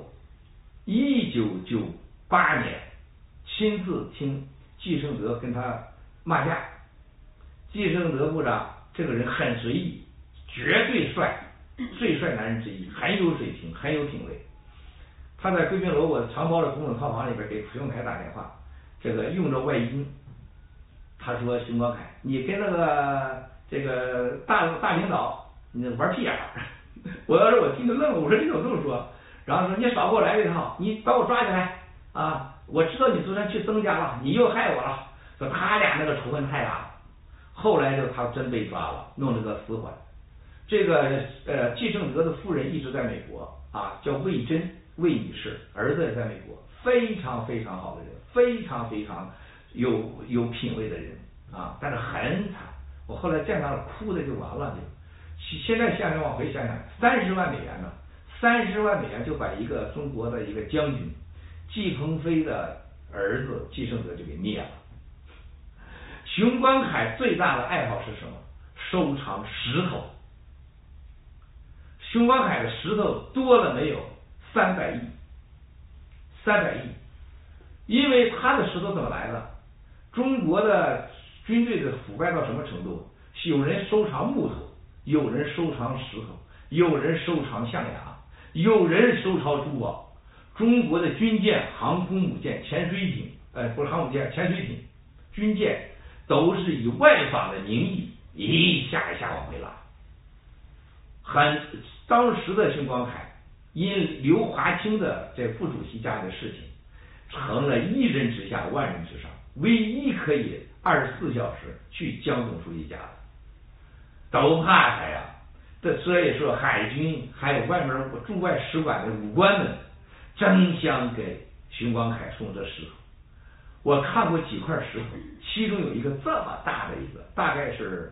1998年亲自听季胜德跟他骂架。季胜德部长这个人很随意，绝对帅，最帅男人之一，很有水平，很有品位。他在贵宾楼我承包的总统套房里边给蒲永凯打电话，这个用着外音，他说熊光凯，你跟这个大领导你玩屁眼儿。我要是我听着愣了，我说你怎么这么说？然后说你少给我来这套，你把我抓起来我知道你昨天去曾家了，你又害我了。说他俩那个仇恨太大了。后来他真被抓了，弄了个死缓。 这个季正德的夫人一直在美国啊，叫魏珍，魏女士，儿子也在美国，非常非常好的人，非常非常有品位的人啊，但是很惨。我后来见他了，哭的就完了就。现在现在往回想想，30万美元呢，30万美元就把一个中国的一个将军季鹏飞的儿子季胜德就给灭了。熊光凯最大的爱好是什么？收藏石头。熊光凯的石头多了没有？300亿，300亿。因为他的石头怎么来的？中国的军队的腐败到什么程度？有人收藏木头，有人收藏石头，有人收藏象牙，有人收藏珠宝。中国的军舰、航空母舰、潜水艇，不是航母舰，潜水艇、军舰都是以外访的名义一下一下往回拉。当时的熊光凯因刘华清的这副主席家的事情，成了一人之下万人之上，唯一可以24小时去江总书记家的，都怕他呀。所以说海军还有外面驻外使馆的武官们争相给熊光凯送这石头。我看过几块石头，其中有一个这么大的一个，大概是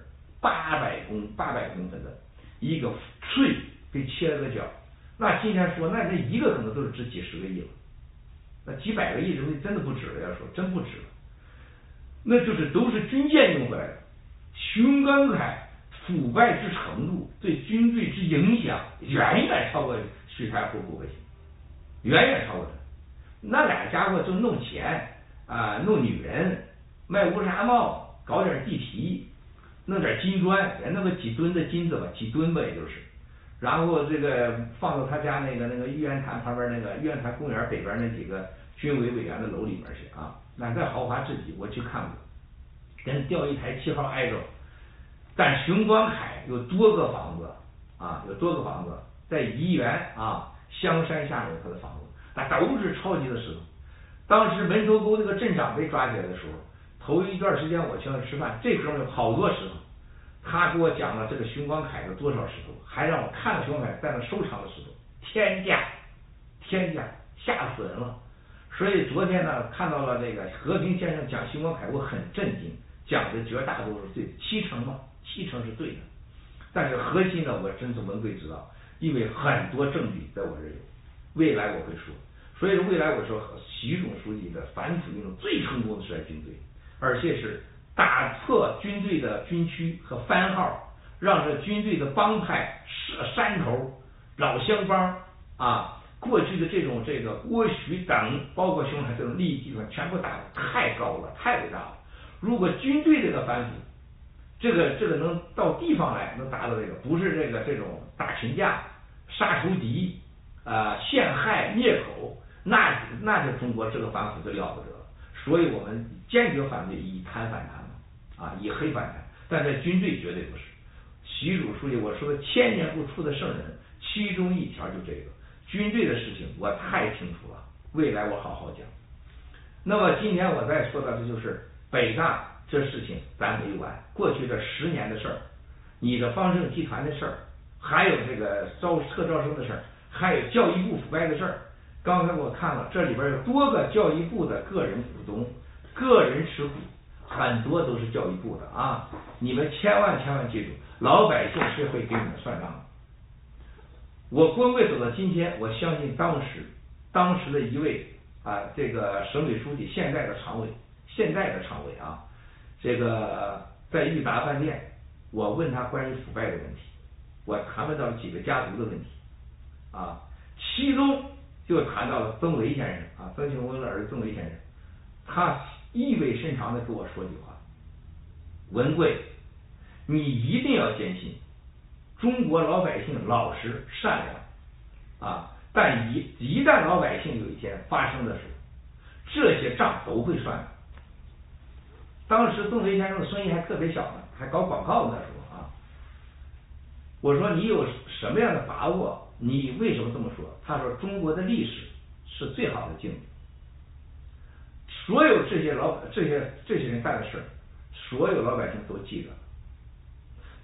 800公分的一个翠被切了个角。那今天说，那这一个可能都是值几十个亿了，那几百个亿人民币真的不值了，要说真不值了。那就是都是军舰用回来的。熊光凯腐败之程度对军队之影响远远超过徐才厚、顾维鑫，远远超过他。那俩家伙就弄钱啊，弄女人，卖乌纱帽，搞点地皮，弄点金砖，也弄个几吨的金子吧，几吨吧，也就是。然后这个放到他家那个玉渊潭旁边那个玉渊潭公园北边那几个军委委员的楼里面去啊，那在豪华至极，我去看过，跟钓鱼台7号挨着。但熊光凯有多个房子啊，有多个房子在怡园啊香山下面有他的房子，那都是超级的石头。当时门头沟那个镇长被抓起来的时候，头一段时间我请他吃饭，这哥们有好多石头。他给我讲了这个熊光凯的多少石头，还让我看了熊光凯在那收藏的石头，天价，吓死人了。所以昨天呢，看到了这个和平先生讲熊光凯，我很震惊，讲的绝大多数对，70%嘛，70%是对的。但是核心呢，我真是文贵知道，因为很多证据在我这有，未来我会说。所以未来我说，习总书记的反腐运动最成功的是在军队，而且是打破军队的军区和番号，让这军队的帮派、山头、老乡帮啊，过去的这个郭徐等，包括熊海这种利益集团，全部打得太高了，太伟大了。如果军队这个反腐，这个能到地方来，能达到这个，不是这种打群架、杀仇敌陷害灭口，那就中国这个反腐就了不得了。所以我们坚决反对以贪反贪以黑反贪，但在军队绝对不是。习主书记我说的千年不出的圣人，其中一条就这个。军队的事情我太清楚了，未来我好好讲。那么今天我再说到的就是北大这事情咱没完，过去这10年的事儿，你的方正集团的事儿，还有这个特招生的事儿，还有教育部腐败的事儿。刚才我看了，这里边有多个教育部的个人股东、个人持股，很多都是教育部的啊！你们千万记住，老百姓是会给你们算账的。我光贵走到今天，我相信当时的一位这个省委书记，现在的常委啊，这个在裕达饭店，我问他关于腐败的问题，我谈论到了几个家族的问题啊，其中就谈到了曾维先生曾庆红的儿子曾维先生，他意味深长的跟我说句话：文贵，你一定要坚信，中国老百姓老实善良但一旦老百姓有一天发生的时候，这些账都会算的。当时曾维先生的生意还特别小呢，还搞广告那时候我说你有什么样的把握？你为什么这么说？他说中国的历史是最好的镜子，所有这些人干的事，所有老百姓都记得。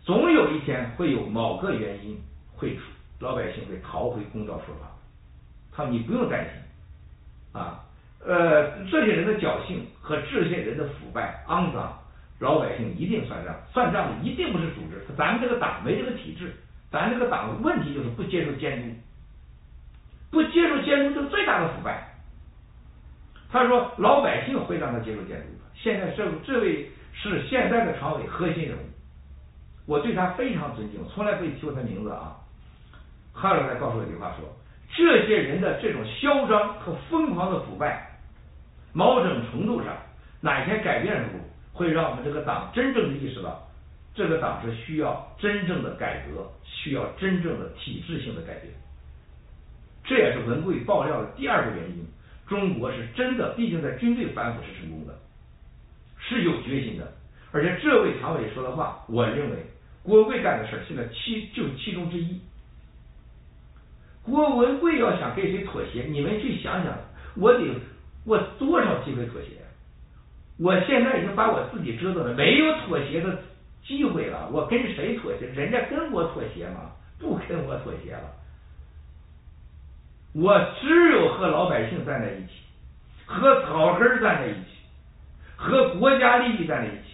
总有一天会有某个原因会出，老百姓会逃回公道说法。你不用担心啊，这些人的侥幸和这些人的腐败肮脏，老百姓一定算账，算账的一定不是组织，咱们这个党没这个体制，咱这个党的问题就是不接受监督，不接受监督就是最大的腐败。他说老百姓会让他接受监督的。现在这位是现在的常委核心人物，我对他非常尊敬，从来不会提过他名字啊。哈尔还告诉我一句话说，这些人的这种嚣张和疯狂的腐败，某种程度上哪一天改变的时候，会让我们这个党真正的意识到，这个党是需要真正的改革，需要真正的体制性的改变。这也是文贵爆料的第二个原因，中国是真的，毕竟在军队反腐是成功的，是有决心的。而且这位常委说的话，我认为郭文贵干的事现在就是其中之一。郭文贵要想给谁妥协，你们去想想，我多少机会妥协？我现在已经把我自己折腾了，没有妥协的机会了。我跟谁妥协？人家跟我妥协吗？不跟我妥协了。我只有和老百姓站在一起，和草根站在一起，和国家利益站在一起，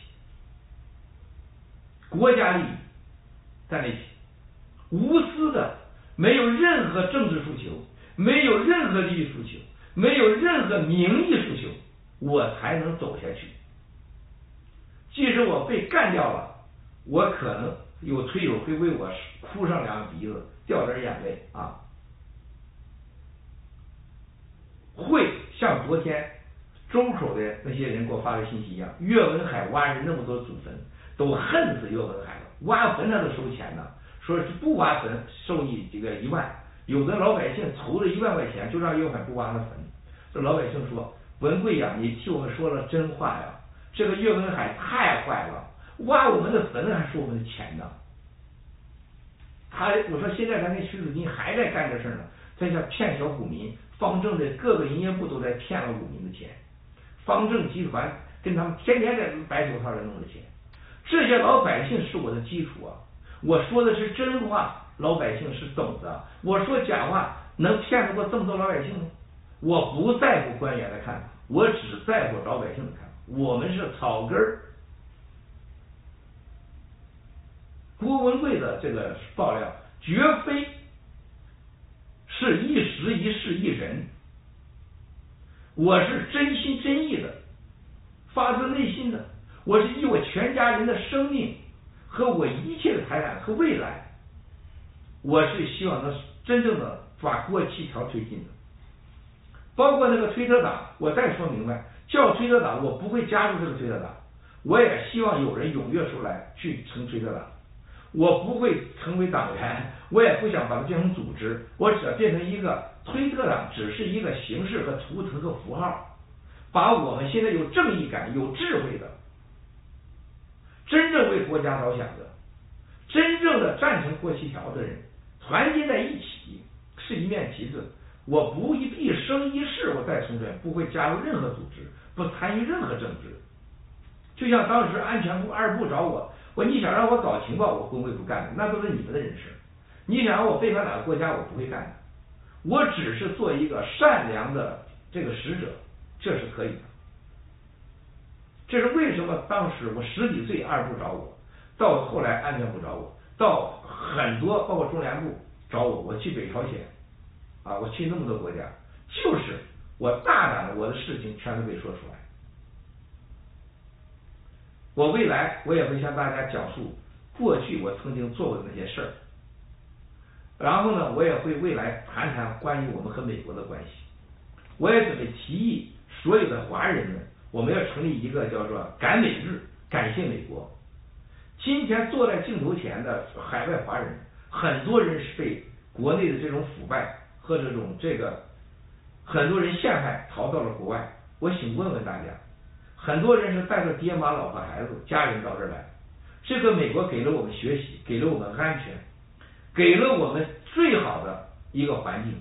国家利益站在一起，无私的，没有任何政治诉求，没有任何利益诉求，没有任何名义诉求，我才能走下去。即使我被干掉了，我可能有推友会为我哭上两个鼻子，掉点眼泪啊。会像昨天周口的那些人给我发的信息一样，岳文海挖人那么多祖坟，都恨死岳文海了。挖坟他都收钱呢，说是不挖坟收你这个1万，有的老百姓筹了1万块钱，就让岳文海不挖了坟。这老百姓说，文贵呀，你替我们说了真话呀，这个岳文海太坏了，挖我们的坟还收我们的钱呢。我说现在咱跟徐子金还在干这事呢，在想骗小股民，方正的各个营业部都在骗了股民的钱，方正集团跟他们天天在白手套上弄的钱。这些老百姓是我的基础啊，我说的是真话，老百姓是懂的。我说假话能骗得过这么多老百姓吗？我不在乎官员的看法，我只在乎老百姓的看法。我们是草根儿。郭文贵的这个爆料绝非是一时一事一人，我是真心真意的，发自内心的，我是以我全家人的生命和我一切的财产和未来，我是希望能真正的把国旗条推进的。包括那个推特党，我再说明白，叫推特党，我不会加入这个推特党，我也希望有人踊跃出来去成推特党。我不会成为党员，我也不想把它变成组织，我只要变成一个推特党，只是一个形式和图腾和符号，把我们现在有正义感、有智慧的，真正为国家着想的，真正的赞成国旗条的人团结在一起，是一面旗帜。我不一生一世，我再重申，不会加入任何组织，不参与任何政治。就像当时安全部2部找我，你想让我搞情报，我会不干的，那都是你们的人事。你想让我背叛哪个国家，我不会干的。我只是做一个善良的这个使者，这是可以的。这是为什么当时我10几岁2部找我，到后来安全部找我，到很多包括中联部找我，我去北朝鲜啊，我去那么多国家，就是我大胆的，我的事情全都被说出来。我未来我也会向大家讲述过去我曾经做过的那些事儿，然后呢，我也会未来谈谈关于我们和美国的关系。我也准备提议所有的华人们，我们要成立一个叫做感美日，感谢美国。今天坐在镜头前的海外华人，很多人是被国内的这种腐败和这种很多人陷害逃到了国外。我请问问大家，很多人是带着爹妈老婆孩子家人到这儿来，这个美国给了我们学习，给了我们安全，给了我们最好的一个环境。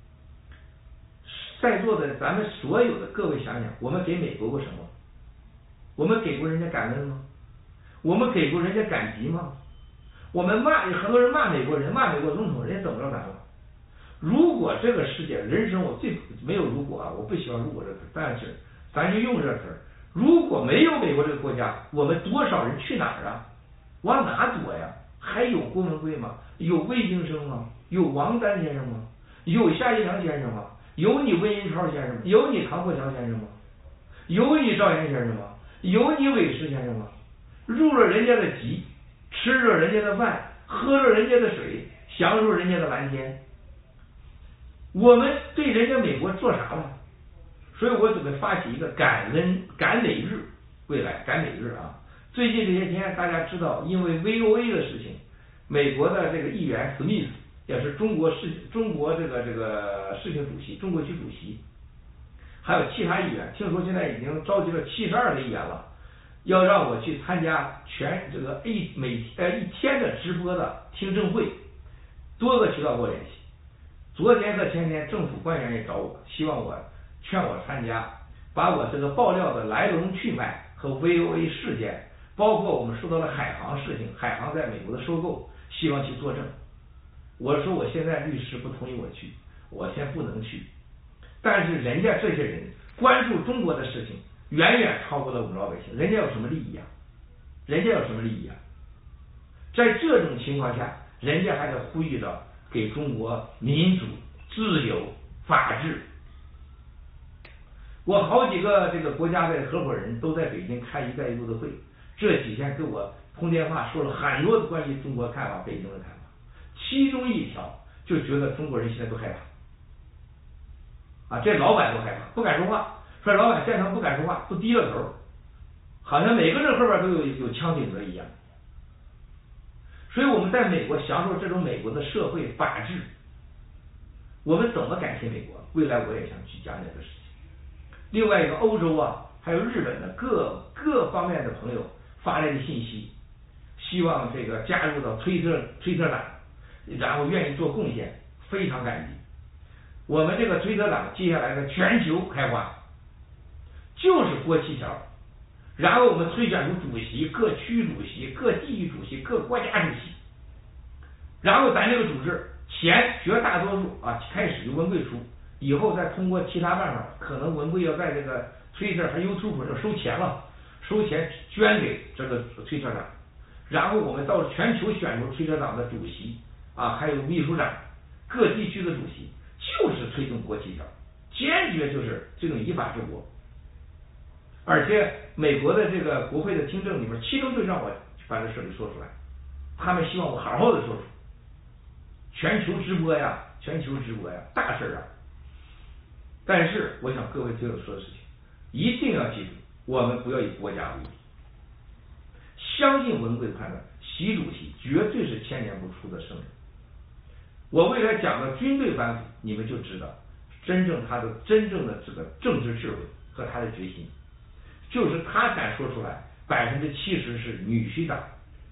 在座的咱们所有的各位想想，我们给美国过什么？我们给过人家感恩吗？我们给过人家感激吗？ 我们很多人骂美国人，骂美国总统，人家怎么着咱们？如果这个世界，人生我最没有如果啊，我不喜欢如果这个词，但是咱就用这个词儿。如果没有美国这个国家，我们多少人去哪儿啊？往哪躲呀？还有郭文贵吗？有魏京生吗？有王丹先生吗？有夏一良先生吗？有你温银超先生吗？有你唐国强先生吗？有你赵岩先生吗？有你韦氏先生吗？入了人家的籍，吃了人家的饭，喝了人家的水，享受人家的蓝天。我们对人家美国做啥了？所以我准备发起一个感美日，未来感美日啊！最近这些天，大家知道，因为 VOA 的事情，美国的这个议员史密斯也是中国这个事情主席，中国区主席，还有其他议员，听说现在已经召集了72个议员了，要让我去参加这个一天的直播的听证会，多个渠道跟我联系。昨天和前天政府官员也找我，希望我劝我参加，把我这个爆料的来龙去脉和 VOA 事件，包括我们说到了海航事情，海航在美国的收购，希望去作证。我说我现在律师不同意我去，我先不能去。但是人家这些人关注中国的事情，远远超过了我们老百姓，人家有什么利益啊？人家有什么利益啊？在这种情况下，人家还在呼吁着给中国民主、自由、法治。我好几个这个国家的合伙人都在北京开一带一路的会，这几天跟我通电话说了很多的关于中国看法、北京的看法，其中一条就觉得中国人现在都害怕，啊，这老板都害怕，不敢说话，说老板现场不敢说话，都低了头，好像每个人后边都有枪顶着一样。所以我们在美国享受这种美国的社会法治，我们怎么感谢美国？未来我也想去讲这个事情。另外一个欧洲啊，还有日本的各方面的朋友发来的信息，希望这个加入到推特党，然后愿意做贡献，非常感激。我们这个推特党接下来的全球开花，就是国旗条，然后我们推选出主席、各区主席、各地域主席、各国家主席，然后咱这个组织绝大多数啊开始由文贵出，以后再通过其他办法，可能文贵要在这个推特和 YouTube 上收钱了，收钱捐给这个推特党，然后我们到全球选出推特党的主席啊，还有秘书长，各地区的主席，就是推动国旗条，坚决就是这种依法治国。而且美国的这个国会的听证里面，其中就让我把这事里说出来，他们希望我好好的说出，全球直播呀，大事啊！但是我想各位听我说的事情，一定要记住，我们不要以国家为敌，相信文贵判断，习主席绝对是千年不出的圣人。我未来讲的军队反腐，你们就知道真正的这个政治智慧和他的决心，就是他敢说出来，70%是女婿党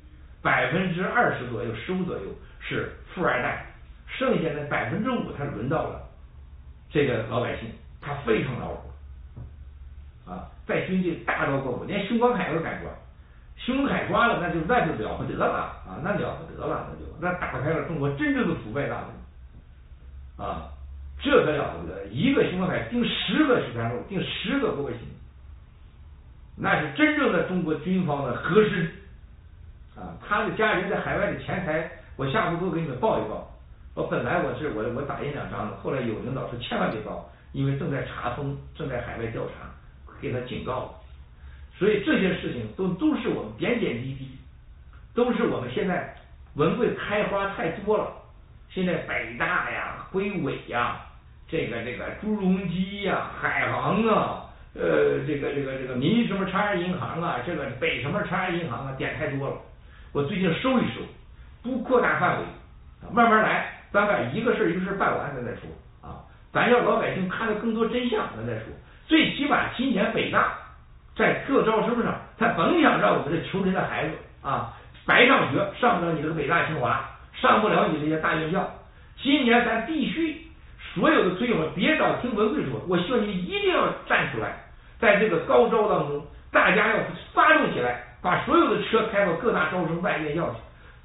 ，20%左右，15%左右是富二代，剩下的5%他轮到了这个老百姓，他非常恼火啊，在军队大刀阔斧，连熊广凯都敢抓，熊广凯抓了，那就了不得了啊，那打开了中国真正的腐败大门啊，这可了不得，一个熊广凯盯10个十三路，盯10个国卫星，那是真正的中国军方的核师啊，他的家人在海外的钱财，我下回都给你们报一报。我本来我打印2张的，后来有领导说千万别报，因为正在查封，正在海外调查，给他警告了。所以这些事情都是我们点点滴滴，都是我们现在文贵开花太多了。现在北大呀、辉伟呀、这个朱镕基呀、海航啊，这个民什么差银行啊，这个北什么差银行啊，点太多了。我最近收一收，不扩大范围，慢慢来。咱把一个事办完，咱再说啊。咱要老百姓看到更多真相，咱再说。最起码今年北大在特招生上，他甭想让我们这穷人的孩子啊白上学，上不了你这个北大清华，上不了你这些大院校。今年咱必须所有的推友们别找听文贵说，我希望你一定要站出来，在这个高招当中，大家要发动起来，把所有的车开到各大招生办院校去。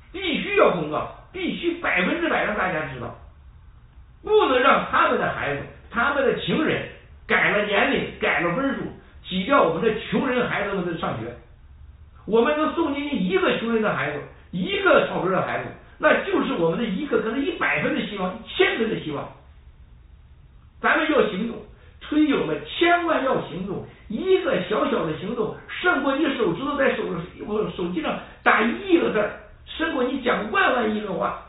必须要公告，必须100%让大家知道，不能让他们的孩子、他们的情人改了年龄、改了分数，挤掉我们这穷人孩子们的上学。我们能送进去一个穷人的孩子，一个少数的孩子，那就是我们的一个可能100%的希望，1000%的希望。咱们要行动，推友们千万要行动，一个小小的行动胜过你手指头在手机上打1亿个字，胜过你讲万亿个话。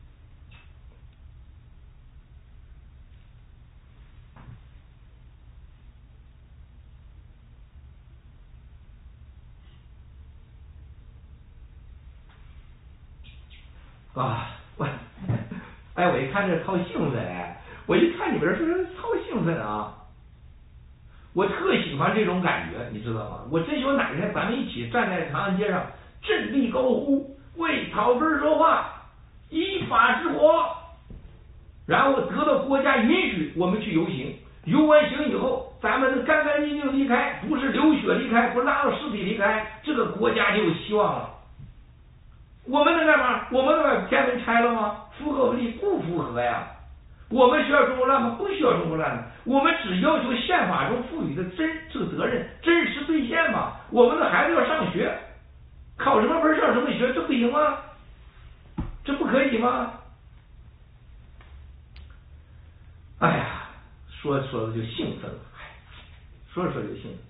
我一看这超兴奋，我一看你们这说超兴奋啊！我特喜欢这种感觉，你知道吗？我真希望哪一天咱们一起站在长安街上，振臂高呼，为讨分说话，依法治国，然后得到国家允许，我们去游行。游完行以后，咱们能干干净净离开，不是流血离开，不是拉着尸体离开，这个国家就有希望了。我们能干嘛？我们能把天安门拆了吗？符合不不符合呀？我们需要中国乱吗？不需要中国乱。我们只要求宪法中赋予的这个责任真实兑现嘛。我们的孩子要上学，考什么分上什么学，这不行吗？这不可以吗？哎呀，说着就兴奋了，说着就兴奋。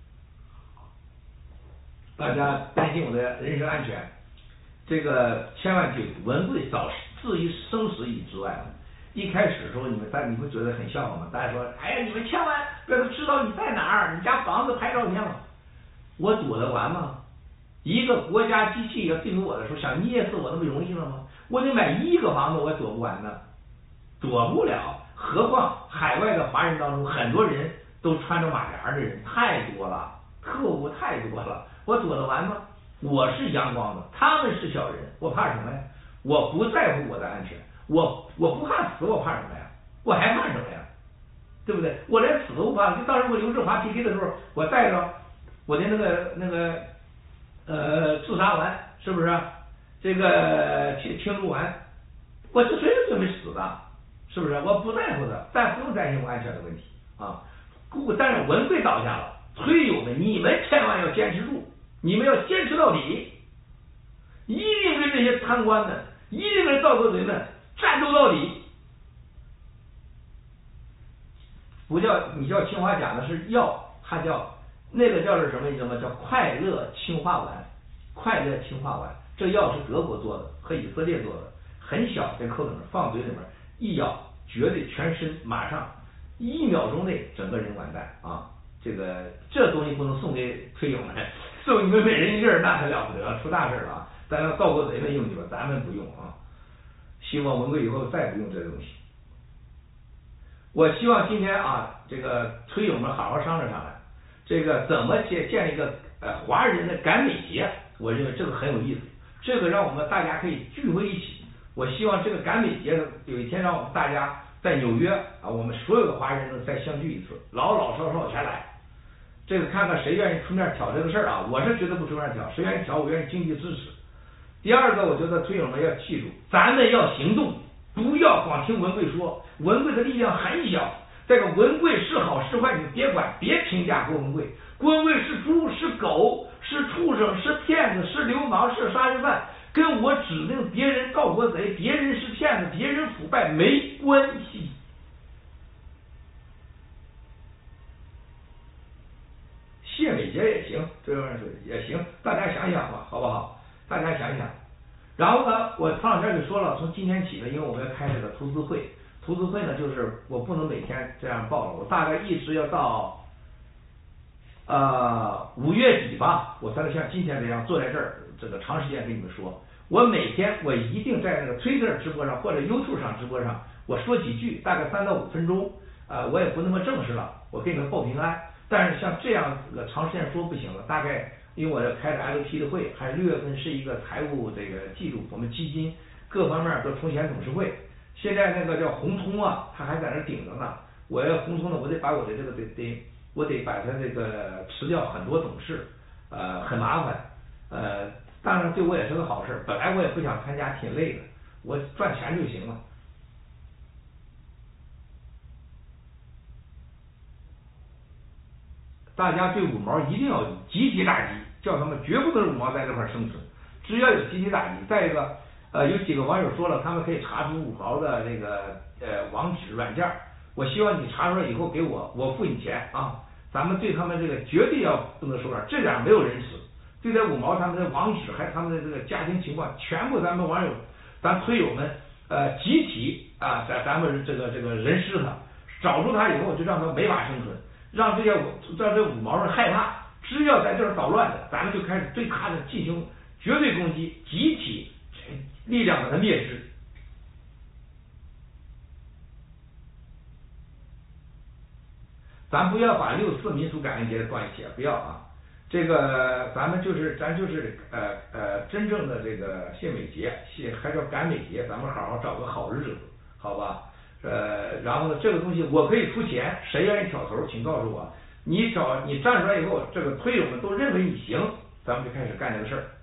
大家担心我的人身安全，这个千万记住，文贵早置于生死以之外。一开始的时候，你会觉得很笑话吗？大家说，哎呀，你们千万不要知道你在哪儿，你家房子拍照片了，我躲得完吗？一个国家机器要对付我的时候，想捏死我那么容易了吗？我得买1个房子，我躲不完呢，躲不了。何况海外的华人当中，很多人都穿着马甲的人太多了，特务太多了，我躲得完吗？我是阳光的，他们是小人，我怕什么呀？我不在乎我的安全，我不怕死，我怕什么呀？我还怕什么呀？对不对？我连死都不怕。就当时我刘志华 PK 的时候，我带着我的那个自杀丸，是不是？这个庆祝丸，我是随时准备死的，是不是？我不在乎的，但不用担心我安全的问题啊。但是文贵倒下了，推友们，你们千万要坚持住，你们要坚持到底，一定跟这些贪官们，一定跟盗贼们战斗到底。不叫你叫清华讲的是药，它叫那个叫是什么？你知道吗？叫快乐氰化丸，快乐氰化丸。这药是德国做的，和以色列做的，很小，在口里面放嘴里面一咬，绝对全身马上1秒钟内整个人完蛋啊！这东西不能送给推友们，送你们每人1个那可了不得，出大事了啊！咱让盗国贼们用去吧，咱们不用啊！希望文贵以后再不用这东西。我希望今天啊，这个推友们好好商量商量，这个怎么建立一个华人的赶美节，我认为这个很有意思，这个让我们大家可以聚会一起。我希望这个赶美节有一天让我们大家在纽约啊，我们所有的华人能再相聚一次，老老少少全来，这个看看谁愿意出面挑这个事儿啊，我是绝对不出面挑，谁愿意挑我愿意经济支持。第二个，我觉得推友们要记住，咱们要行动，不要光听文贵说，文贵的力量很小，这个文贵是好是坏你别管，别评价郭文贵，郭文贵是猪是狗是畜生是骗子是流氓是杀人犯，跟我指定别人盗国贼，别人是骗子，别人腐败没关系。谢美节也行，这玩意儿也行，大家想想吧，好不好？大家想想。然后呢，我前两天就说了，从今天起呢，因为我们要开这个投资会，投资会呢就是我不能每天这样报了，我大概一直要到5月底吧，我才能像今天这样坐在这儿，这个长时间跟你们说。我每天我一定在那个Twitter直播上或者 YouTube 上直播上，我说几句，大概3到5分钟，我也不那么正式了，我给你们报平安。但是像这样长时间说不行了，大概因为我要开着 LP 的会，还6月份是一个财务这个季度，我们基金各方面都重选董事会。现在那个叫红通啊，他还在那顶着呢。我要红通呢，我得把我的这个我得把它这个辞掉很多董事，很麻烦。 当然对我也是个好事，本来我也不想参加，挺累的，我赚钱就行了。大家对五毛一定要积极打击，叫他们绝不能五毛在这块生存，只要有积极打击。再一个，有几个网友说了，他们可以查出五毛的这个网址软件，我希望你查出来以后给我，我付你钱啊。咱们对他们这个绝对要不能手软，这点没有仁慈。对待五毛他们的网址还有他们的这个家庭情况，全部咱们网友、咱推友们集体啊，咱们这个人师他，找出他以后就让他没法生存。让这五毛人害怕，只要在这儿捣乱的，咱们就开始对他的进行绝对攻击，集体力量把他灭之。咱不要把6·4民俗感恩节断一起，不要啊！这个咱就是真正的这个谢美节，还叫赶美节，咱们好好找个好日子，好吧？然后呢，这个东西我可以出钱，谁愿意挑头，请告诉我。你站出来以后，这个推友们都认为你行，咱们就开始干这个事儿。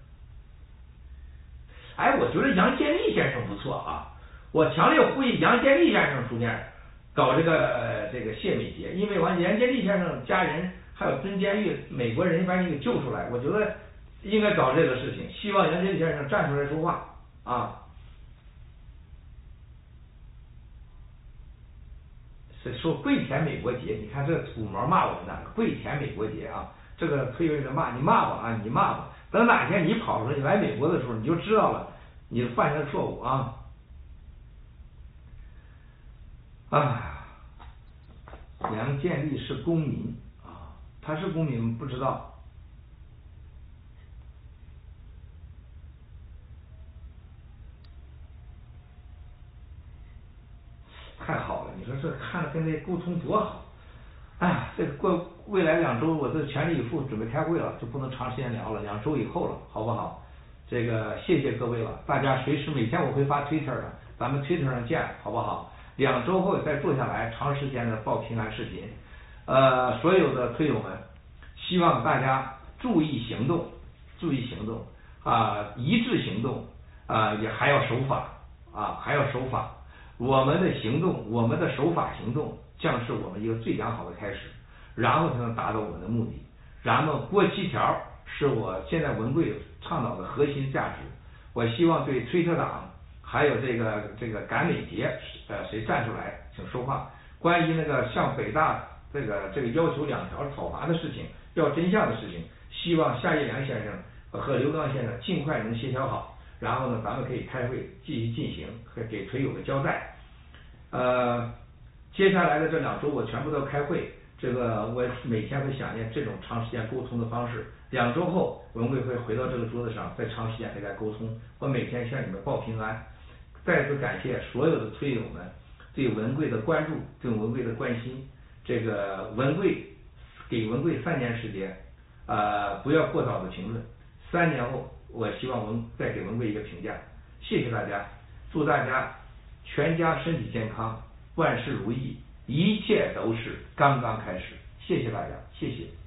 哎，我觉得杨建立先生不错啊，我强烈呼吁杨建立先生出面搞这个谢美节，因为杨建立先生家人还有蹲监狱，美国人把你给救出来，我觉得应该搞这个事情，希望杨建立先生站出来说话啊。是说跪舔美国节，你看这五毛骂我们呢，跪舔美国节啊！这个推有人骂你骂吧啊，你骂吧，等哪天你跑出来，你来美国的时候，你就知道了你犯下的错误啊！杨建立是公民啊，他是公民不知道。太好了，你说这看着跟这沟通多好！哎呀，这个未来2周我这全力以赴准备开会了，就不能长时间聊了，2周以后了，好不好？这个谢谢各位了，大家随时每天我会发Twitter的，咱们Twitter上见，好不好？2周后再坐下来长时间的报平安视频。所有的推友们，希望大家注意行动，一致行动也还要守法还要守法。我们的行动，我们的守法行动，将是我们一个最良好的开始，然后才能达到我们的目的。然后过7条是我现在文贵倡导的核心价值。我希望对推特党还有这个赶美节谁站出来请说话。关于那个向北大这个要求2条讨伐的事情，要真相的事情，希望夏叶良先生和刘刚先生尽快能协调好，然后呢咱们可以开会继续进行，给推友的交代。接下来的这2周我全部都开会，这个我每天会想念这种长时间沟通的方式。2周后文贵会回到这个桌子上，再长时间给大家沟通。我每天向你们报平安。再次感谢所有的推友们对文贵的关注，对文贵的关心。这个给文贵3年时间，不要过早的评论。3年后，我希望再给文贵一个评价。谢谢大家，祝大家全家身体健康，万事如意，一切都是刚刚开始。谢谢大家，谢谢。